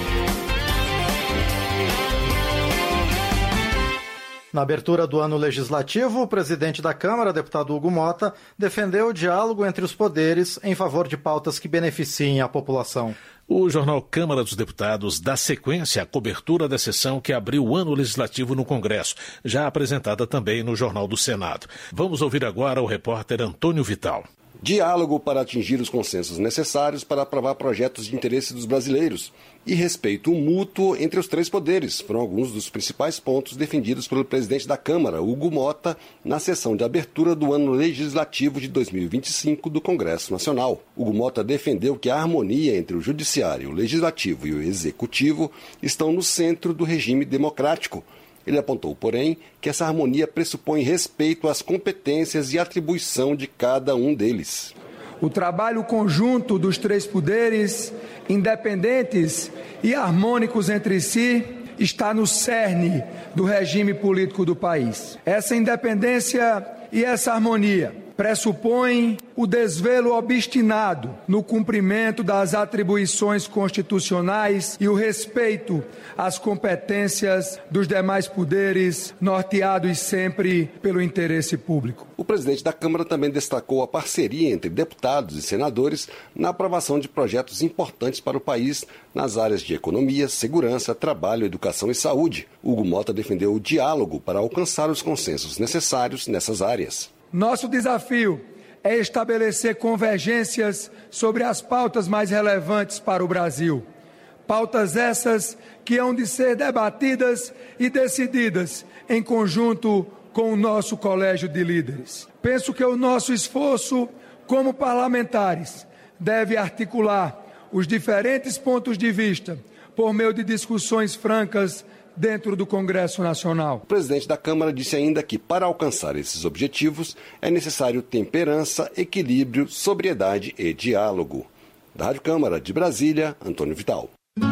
Na abertura do ano legislativo, o presidente da Câmara, deputado Hugo Mota, defendeu o diálogo entre os poderes em favor de pautas que beneficiem a população. O jornal Câmara dos Deputados dá sequência à cobertura da sessão que abriu o ano legislativo no Congresso, já apresentada também no Jornal do Senado. Vamos ouvir agora o repórter Antônio Vital. Diálogo para atingir os consensos necessários para aprovar projetos de interesse dos brasileiros e respeito mútuo entre os três poderes foram alguns dos principais pontos defendidos pelo presidente da Câmara, Hugo Mota, na sessão de abertura do ano legislativo de 2025 do Congresso Nacional. Hugo Mota defendeu que a harmonia entre o Judiciário, o Legislativo e o Executivo estão no centro do regime democrático. Ele apontou, porém, que essa harmonia pressupõe respeito às competências e atribuição de cada um deles. O trabalho conjunto dos três poderes, independentes e harmônicos entre si, está no cerne do regime político do país. Essa independência e essa harmonia pressupõem o desvelo obstinado no cumprimento das atribuições constitucionais e o respeito às competências dos demais poderes, norteados sempre pelo interesse público. O presidente da Câmara também destacou a parceria entre deputados e senadores na aprovação de projetos importantes para o país nas áreas de economia, segurança, trabalho, educação e saúde. Hugo Mota defendeu o diálogo para alcançar os consensos necessários nessas áreas. Nosso desafio é estabelecer convergências sobre as pautas mais relevantes para o Brasil. Pautas essas que hão de ser debatidas e decididas em conjunto com o nosso colégio de líderes. Penso que o nosso esforço como parlamentares deve articular os diferentes pontos de vista por meio de discussões francas dentro do Congresso Nacional. O presidente da Câmara disse ainda que, para alcançar esses objetivos, é necessário temperança, equilíbrio, sobriedade e diálogo. Da Rádio Câmara de Brasília, Antônio Vital.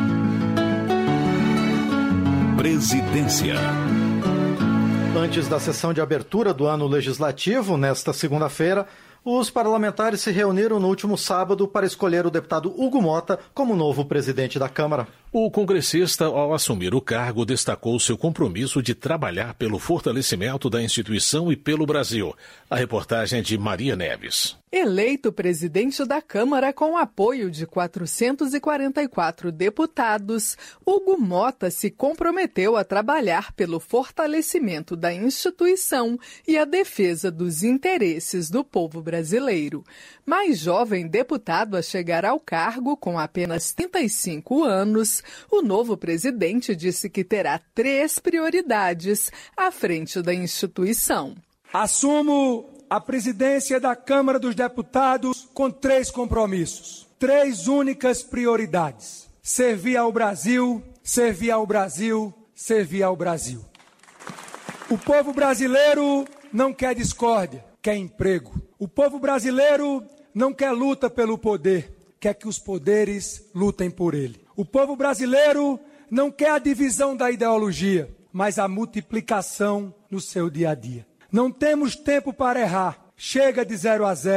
Presidência. Antes da sessão de abertura do ano legislativo, nesta segunda-feira, os parlamentares se reuniram no último sábado para escolher o deputado Hugo Mota como novo presidente da Câmara. O congressista, ao assumir o cargo, destacou seu compromisso de trabalhar pelo fortalecimento da instituição e pelo Brasil. A reportagem é de Maria Neves. Eleito presidente da Câmara com apoio de 444 deputados, Hugo Mota se comprometeu a trabalhar pelo fortalecimento da instituição e a defesa dos interesses do povo brasileiro. Mais jovem deputado a chegar ao cargo, com apenas 35 anos, o novo presidente disse que terá 3 prioridades à frente da instituição. Assumo a presidência da Câmara dos Deputados com 3 compromissos, 3 únicas prioridades: servir ao Brasil, servir ao Brasil, servir ao Brasil. O povo brasileiro não quer discórdia, quer emprego. O povo brasileiro não quer luta pelo poder, quer que os poderes lutem por ele. O povo brasileiro não quer a divisão da ideologia, mas a multiplicação no seu dia a dia. Não temos tempo para errar. Chega de 0 a 0.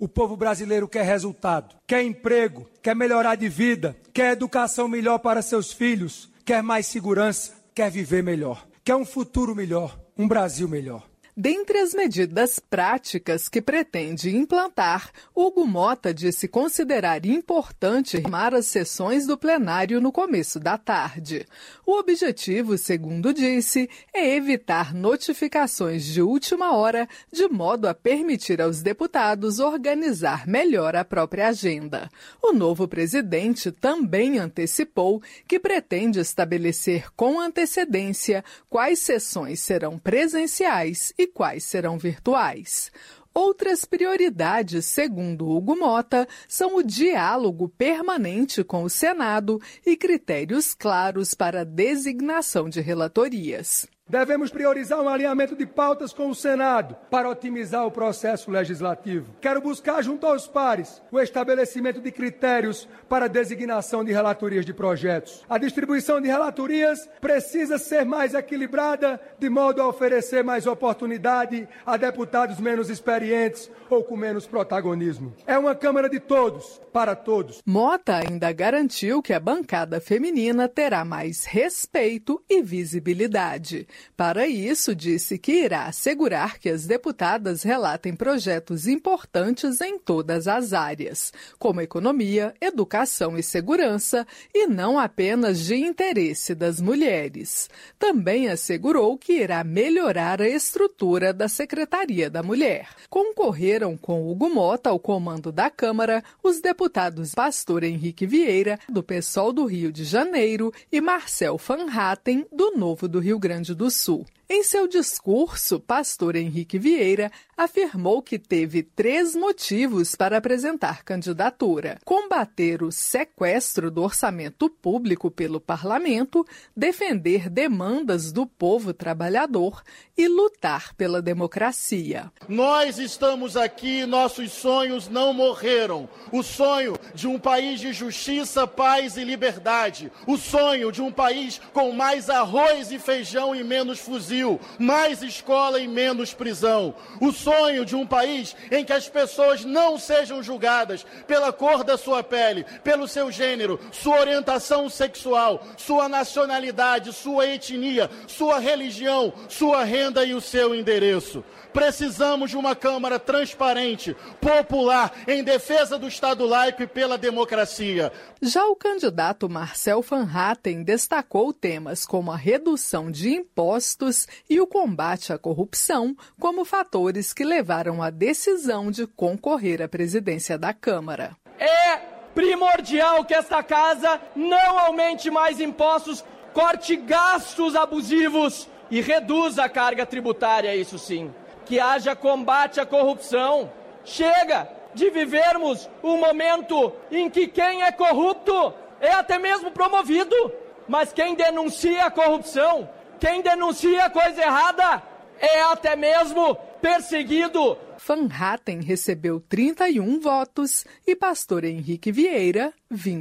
O povo brasileiro quer resultado, quer emprego, quer melhorar de vida, quer educação melhor para seus filhos, quer mais segurança, quer viver melhor, quer um futuro melhor, um Brasil melhor. Dentre as medidas práticas que pretende implantar, Hugo Mota disse considerar importante retomar as sessões do plenário no começo da tarde. O objetivo, segundo disse, é evitar notificações de última hora, de modo a permitir aos deputados organizar melhor a própria agenda. O novo presidente também antecipou que pretende estabelecer com antecedência quais sessões serão presenciais e quais serão virtuais. Outras prioridades, segundo Hugo Mota, são o diálogo permanente com o Senado e critérios claros para a designação de relatorias. Devemos priorizar um alinhamento de pautas com o Senado para otimizar o processo legislativo. Quero buscar, junto aos pares, o estabelecimento de critérios para a designação de relatorias de projetos. A distribuição de relatorias precisa ser mais equilibrada, de modo a oferecer mais oportunidade a deputados menos experientes ou com menos protagonismo. É uma Câmara de todos, para todos. Mota ainda garantiu que a bancada feminina terá mais respeito e visibilidade. Para isso, disse que irá assegurar que as deputadas relatem projetos importantes em todas as áreas, como economia, educação e segurança, e não apenas de interesse das mulheres. Também assegurou que irá melhorar a estrutura da Secretaria da Mulher. Concorreram com Hugo Mota ao comando da Câmara os deputados Pastor Henrique Vieira, do PSOL do Rio de Janeiro, e Marcel Van Hatten, do Novo do Rio Grande do Sul. Em seu discurso, Pastor Henrique Vieira afirmou que teve 3 motivos para apresentar candidatura: combater o sequestro do orçamento público pelo parlamento, defender demandas do povo trabalhador e lutar pela democracia. Nós estamos aqui, nossos sonhos não morreram. O sonho de um país de justiça, paz e liberdade. O sonho de um país com mais arroz e feijão e menos fuzil. Mais escola e menos prisão. O sonho de um país em que as pessoas não sejam julgadas pela cor da sua pele, pelo seu gênero, sua orientação sexual, sua nacionalidade, sua etnia, sua religião, sua renda e o seu endereço. Precisamos de uma Câmara transparente, popular, em defesa do Estado laico e pela democracia. Já o candidato Marcel Van Hatten destacou temas como a redução de impostos e o combate à corrupção como fatores que levaram à decisão de concorrer à presidência da Câmara. É primordial que esta casa não aumente mais impostos, corte gastos abusivos e reduza a carga tributária, isso sim. Que haja combate à corrupção. Chega de vivermos um momento em que quem é corrupto é até mesmo promovido, mas quem denuncia a corrupção, quem denuncia a coisa errada, é até mesmo perseguido. Van Hatten recebeu 31 votos e Pastor Henrique Vieira,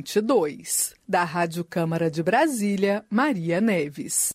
22. Da Rádio Câmara de Brasília, Maria Neves.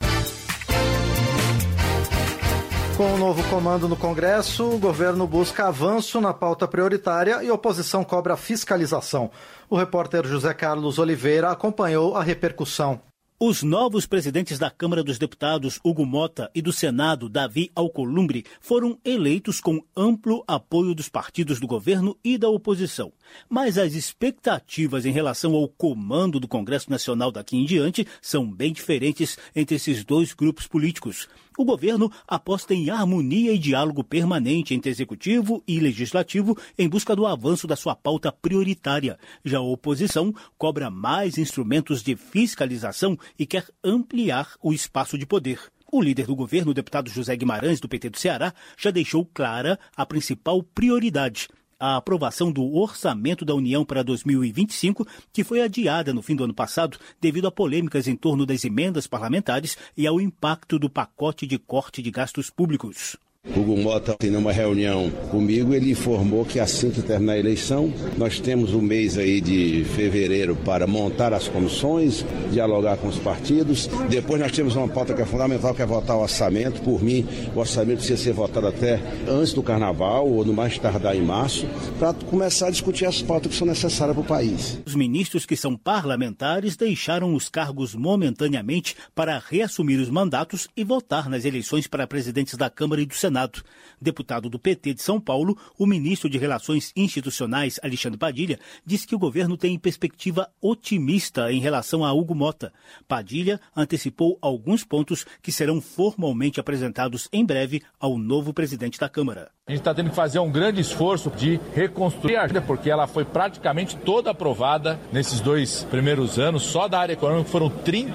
Com o novo comando no Congresso, o governo busca avanço na pauta prioritária e a oposição cobra fiscalização. O repórter José Carlos Oliveira acompanhou a repercussão. Os novos presidentes da Câmara dos Deputados, Hugo Mota, e do Senado, Davi Alcolumbre, foram eleitos com amplo apoio dos partidos do governo e da oposição. Mas as expectativas em relação ao comando do Congresso Nacional daqui em diante são bem diferentes entre esses dois grupos políticos. O governo aposta em harmonia e diálogo permanente entre executivo e legislativo em busca do avanço da sua pauta prioritária. Já a oposição cobra mais instrumentos de fiscalização e quer ampliar o espaço de poder. O líder do governo, o deputado José Guimarães, do PT do Ceará, já deixou clara a principal prioridade: a aprovação do orçamento da União para 2025, que foi adiada no fim do ano passado devido a polêmicas em torno das emendas parlamentares e ao impacto do pacote de corte de gastos públicos. Hugo Mota, em uma reunião comigo, ele informou que assim que terminar a eleição, nós temos o mês aí de fevereiro para montar as comissões, dialogar com os partidos. Depois nós temos uma pauta que é fundamental, que é votar o orçamento. Por mim, o orçamento precisa ser votado até antes do carnaval ou no mais tardar em março, para começar a discutir as pautas que são necessárias para o país. Os ministros que são parlamentares deixaram os cargos momentaneamente para reassumir os mandatos e votar nas eleições para presidentes da Câmara e do Senado. Deputado do PT de São Paulo, o ministro de Relações Institucionais, Alexandre Padilha, disse que o governo tem perspectiva otimista em relação a Hugo Mota. Padilha antecipou alguns pontos que serão formalmente apresentados em breve ao novo presidente da Câmara. A gente está tendo que fazer um grande esforço de reconstruir a agenda, porque ela foi praticamente toda aprovada nesses 2 primeiros anos. Só da área econômica foram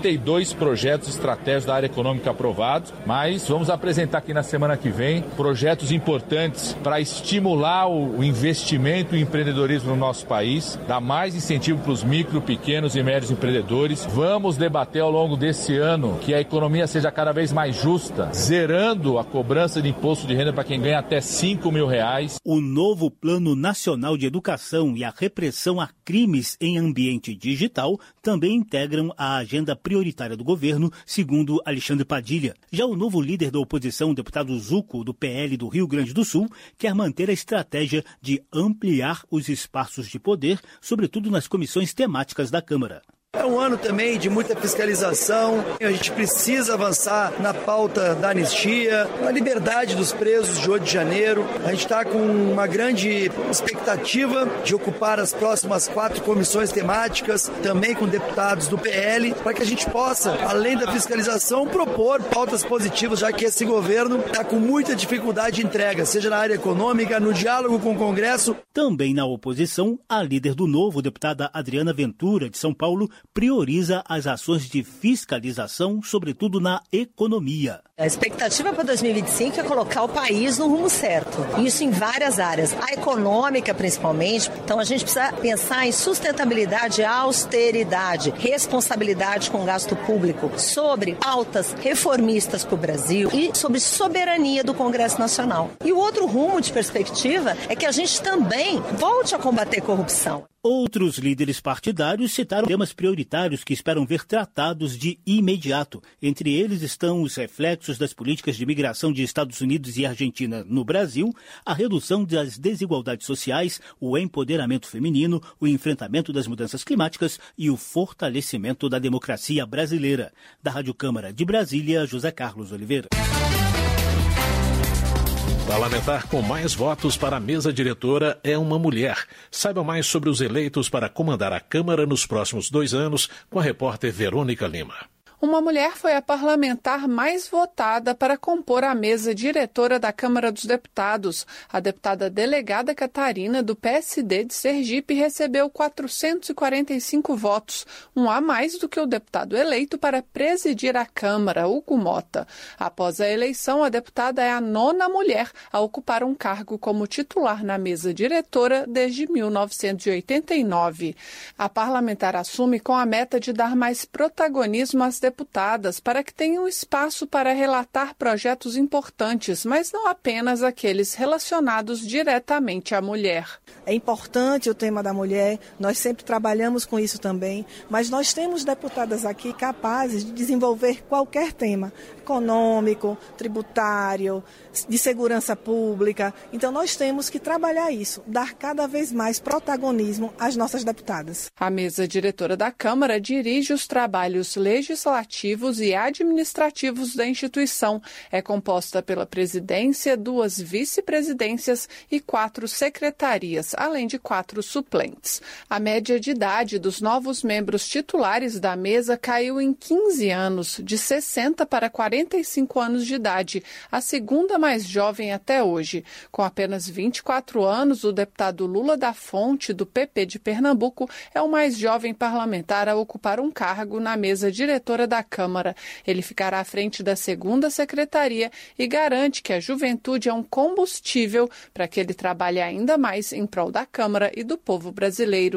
32 projetos estratégicos da área econômica aprovados, mas vamos apresentar aqui na semana que vem projetos importantes para estimular o investimento e o empreendedorismo no nosso país, dar mais incentivo para os micro, pequenos e médios empreendedores. Vamos debater ao longo desse ano que a economia seja cada vez mais justa, zerando a cobrança de imposto de renda para quem ganha até R$5 mil. O novo Plano Nacional de Educação e a repressão a crimes em ambiente digital também integram a agenda prioritária do governo, segundo Alexandre Padilha. Já o novo líder da oposição, deputado Zucco, do PL do Rio Grande do Sul, quer manter a estratégia de ampliar os espaços de poder, sobretudo nas comissões temáticas da Câmara. É um ano também de muita fiscalização, a gente precisa avançar na pauta da anistia, na liberdade dos presos de 8 de janeiro. A gente está com uma grande expectativa de ocupar as próximas 4 comissões temáticas, também com deputados do PL, para que a gente possa, além da fiscalização, propor pautas positivas, já que esse governo está com muita dificuldade de entrega, seja na área econômica, no diálogo com o Congresso. Também na oposição, a líder do Novo, deputada Adriana Ventura, de São Paulo, prioriza as ações de fiscalização, sobretudo na economia. A expectativa para 2025 é colocar o país no rumo certo. Isso em várias áreas. A econômica, principalmente. Então, a gente precisa pensar em sustentabilidade, austeridade, responsabilidade com o gasto público, sobre pautas reformistas para o Brasil e sobre soberania do Congresso Nacional. E o outro rumo de perspectiva é que a gente também volte a combater corrupção. Outros líderes partidários citaram temas prioritários que esperam ver tratados de imediato. Entre eles estão os reflexos das políticas de migração de Estados Unidos e Argentina no Brasil, a redução das desigualdades sociais, o empoderamento feminino, o enfrentamento das mudanças climáticas e o fortalecimento da democracia brasileira. Da Rádio Câmara de Brasília, José Carlos Oliveira. Parlamentar com mais votos para a mesa diretora é uma mulher. Saiba mais sobre os eleitos para comandar a Câmara nos próximos 2 anos com a repórter Verônica Lima. Uma mulher foi a parlamentar mais votada para compor a mesa diretora da Câmara dos Deputados. A deputada delegada Catarina, do PSD de Sergipe, recebeu 445 votos, um a mais do que o deputado eleito para presidir a Câmara, Hugo Mota. Após a eleição, a deputada é a 9ª mulher a ocupar um cargo como titular na mesa diretora desde 1989. A parlamentar assume com a meta de dar mais protagonismo às deputadas para que tenham espaço para relatar projetos importantes, mas não apenas aqueles relacionados diretamente à mulher. É importante o tema da mulher, nós sempre trabalhamos com isso também, mas nós temos deputadas aqui capazes de desenvolver qualquer tema, econômico, tributário, de segurança pública. Então nós temos que trabalhar isso, dar cada vez mais protagonismo às nossas deputadas. A mesa diretora da Câmara dirige os trabalhos legislativos e administrativos da instituição. É composta pela presidência, 2 vice-presidências e 4 secretarias, além de 4 suplentes. A média de idade dos novos membros titulares da mesa caiu em 15 anos, de 60 para 45 anos de idade, a segunda mais jovem até hoje. Com apenas 24 anos, o deputado Lula da Fonte, do PP de Pernambuco, é o mais jovem parlamentar a ocupar um cargo na mesa diretora da Câmara. Ele ficará à frente da 2ª secretaria e garante que a juventude é um combustível para que ele trabalhe ainda mais em prol da Câmara e do povo brasileiro.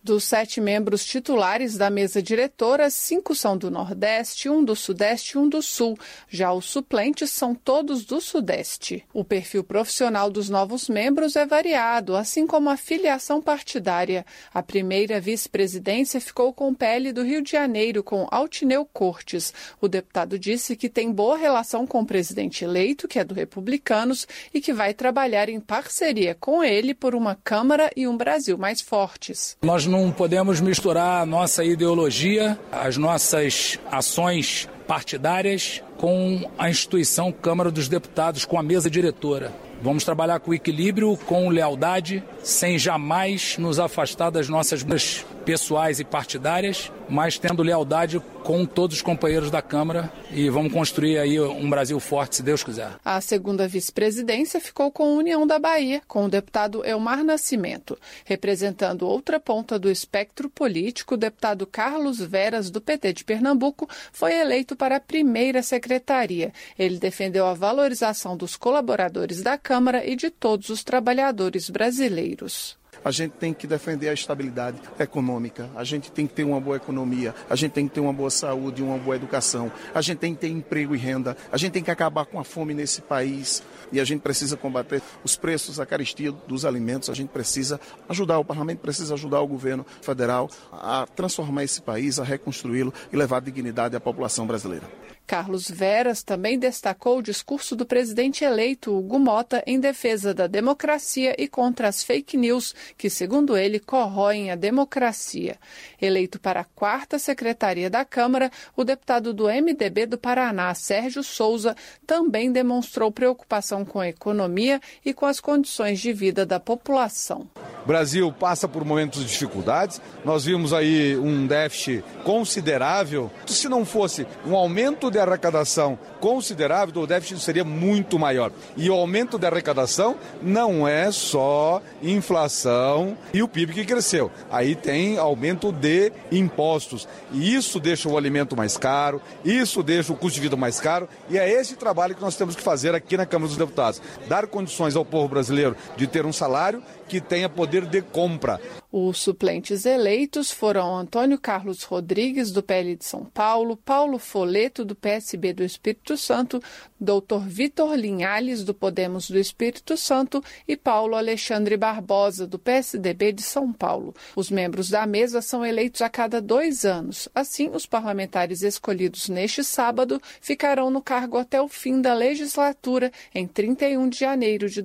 Dos 7 membros titulares da mesa diretora, 5 são do Nordeste, 1 do Sudeste e 1 do Sul. Já os suplentes são todos do Sudeste. O perfil profissional dos novos membros é variado, assim como a filiação partidária. A primeira vice-presidência ficou com o PL do Rio de Janeiro, com Altineu Cortes. O deputado disse que tem boa relação com o presidente eleito, que é do Republicanos, e que vai trabalhar em parceria com ele por uma Câmara e um Brasil mais fortes. Nós não podemos misturar a nossa ideologia, as nossas ações partidárias com a instituição Câmara dos Deputados, com a mesa diretora. Vamos trabalhar com equilíbrio, com lealdade, sem jamais nos afastar das nossas vidas pessoais e partidárias, mas tendo lealdade com todos os companheiros da Câmara, e vamos construir aí um Brasil forte, se Deus quiser. A segunda vice-presidência ficou com a União da Bahia, com o deputado Elmar Nascimento. Representando outra ponta do espectro político, o deputado Carlos Veras, do PT de Pernambuco, foi eleito para a primeira secretaria. Ele defendeu a valorização dos colaboradores da Câmara e de todos os trabalhadores brasileiros. A gente tem que defender a estabilidade econômica, a gente tem que ter uma boa economia, a gente tem que ter uma boa saúde, uma boa educação, a gente tem que ter emprego e renda, a gente tem que acabar com a fome nesse país e a gente precisa combater os preços, a carestia dos alimentos, a gente precisa ajudar, o parlamento precisa ajudar o governo federal a transformar esse país, a reconstruí-lo e levar dignidade à população brasileira. Carlos Veras também destacou o discurso do presidente eleito, Hugo Mota, em defesa da democracia e contra as fake news, que, segundo ele, corroem a democracia. Eleito para a 4ª secretaria da Câmara, o deputado do MDB do Paraná, Sérgio Souza, também demonstrou preocupação com a economia e com as condições de vida da população. O Brasil passa por momentos de dificuldades, nós vimos aí um déficit considerável. Se não fosse um aumento de arrecadação considerável, o déficit seria muito maior. E o aumento de arrecadação não é só inflação e o PIB que cresceu. Aí tem aumento de impostos. E isso deixa o alimento mais caro, isso deixa o custo de vida mais caro. E é esse trabalho que nós temos que fazer aqui na Câmara dos Deputados. Dar condições ao povo brasileiro de ter um salário que tenha poder de compra. Os suplentes eleitos foram Antônio Carlos Rodrigues, do PL de São Paulo, Paulo Foleto, do PSB do Espírito Santo, Dr. Vitor Linhares, do Podemos do Espírito Santo e Paulo Alexandre Barbosa, do PSDB de São Paulo. Os membros da mesa são eleitos a cada 2 anos. Assim, os parlamentares escolhidos neste sábado ficarão no cargo até o fim da legislatura, em 31 de janeiro de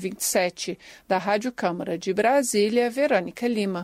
2027. Da Rádio Câmara de Brasília, Verônica Lima.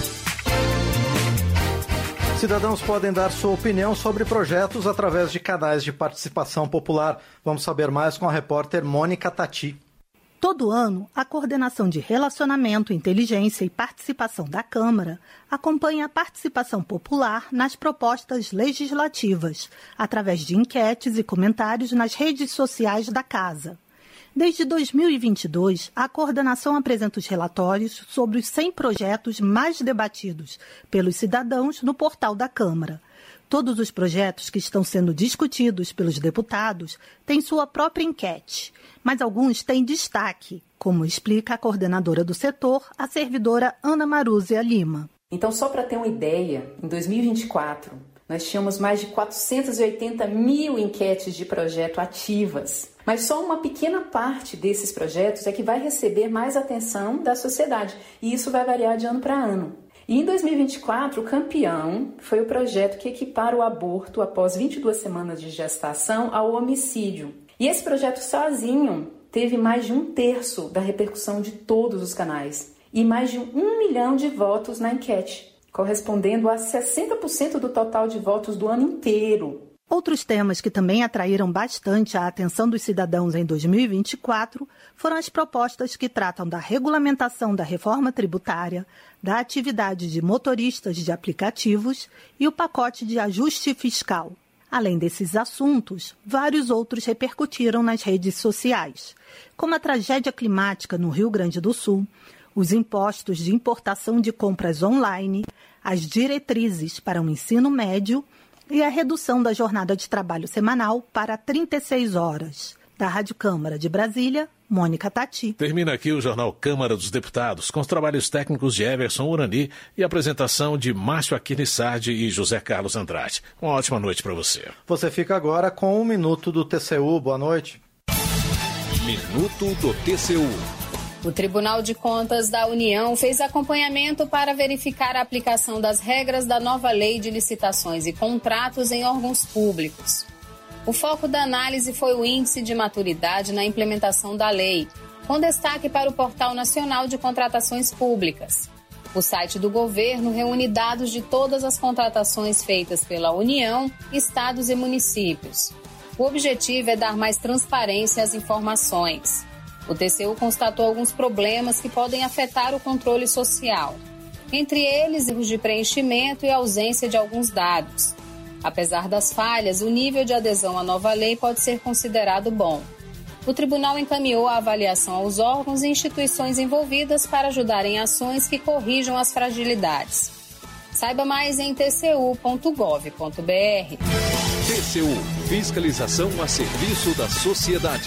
Cidadãos podem dar sua opinião sobre projetos através de canais de participação popular. Vamos saber mais com a repórter Mônica Tati. Todo ano, a Coordenação de Relacionamento, Inteligência e Participação da Câmara acompanha a participação popular nas propostas legislativas, através de enquetes e comentários nas redes sociais da Casa. Desde 2022, a coordenação apresenta os relatórios sobre os 100 projetos mais debatidos pelos cidadãos no portal da Câmara. Todos os projetos que estão sendo discutidos pelos deputados têm sua própria enquete, mas alguns têm destaque, como explica a coordenadora do setor, a servidora Ana Marúzia Lima. Então, só para ter uma ideia, em 2024, nós tínhamos mais de 480 mil enquetes de projeto ativas. Mas só uma pequena parte desses projetos é que vai receber mais atenção da sociedade, e isso vai variar de ano para ano. E em 2024, o campeão foi o projeto que equipara o aborto após 22 semanas de gestação ao homicídio. E esse projeto sozinho teve mais de 1/3 da repercussão de todos os canais e mais de 1 milhão de votos na enquete, correspondendo a 60% do total de votos do ano inteiro. Outros temas que também atraíram bastante a atenção dos cidadãos em 2024 foram as propostas que tratam da regulamentação da reforma tributária, da atividade de motoristas de aplicativos e o pacote de ajuste fiscal. Além desses assuntos, vários outros repercutiram nas redes sociais, como a tragédia climática no Rio Grande do Sul, os impostos de importação de compras online, as diretrizes para o ensino médio e a redução da jornada de trabalho semanal para 36 horas. Da Rádio Câmara de Brasília, Mônica Tati. Termina aqui o Jornal Câmara dos Deputados, com os trabalhos técnicos de Everson Urani e a apresentação de Márcio Aquino Sardi e José Carlos Andrade. Uma ótima noite para você. Você fica agora com o Minuto do TCU. Boa noite. Minuto do TCU. O Tribunal de Contas da União fez acompanhamento para verificar a aplicação das regras da nova Lei de Licitações e Contratos em órgãos públicos. O foco da análise foi o índice de maturidade na implementação da lei, com destaque para o Portal Nacional de Contratações Públicas. O site do governo reúne dados de todas as contratações feitas pela União, estados e municípios. O objetivo é dar mais transparência às informações. O TCU constatou alguns problemas que podem afetar o controle social. Entre eles, erros de preenchimento e ausência de alguns dados. Apesar das falhas, o nível de adesão à nova lei pode ser considerado bom. O tribunal encaminhou a avaliação aos órgãos e instituições envolvidas para ajudar em ações que corrijam as fragilidades. Saiba mais em tcu.gov.br. TCU. Fiscalização a serviço da sociedade.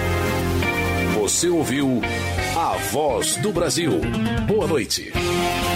Você ouviu A Voz do Brasil. Boa noite.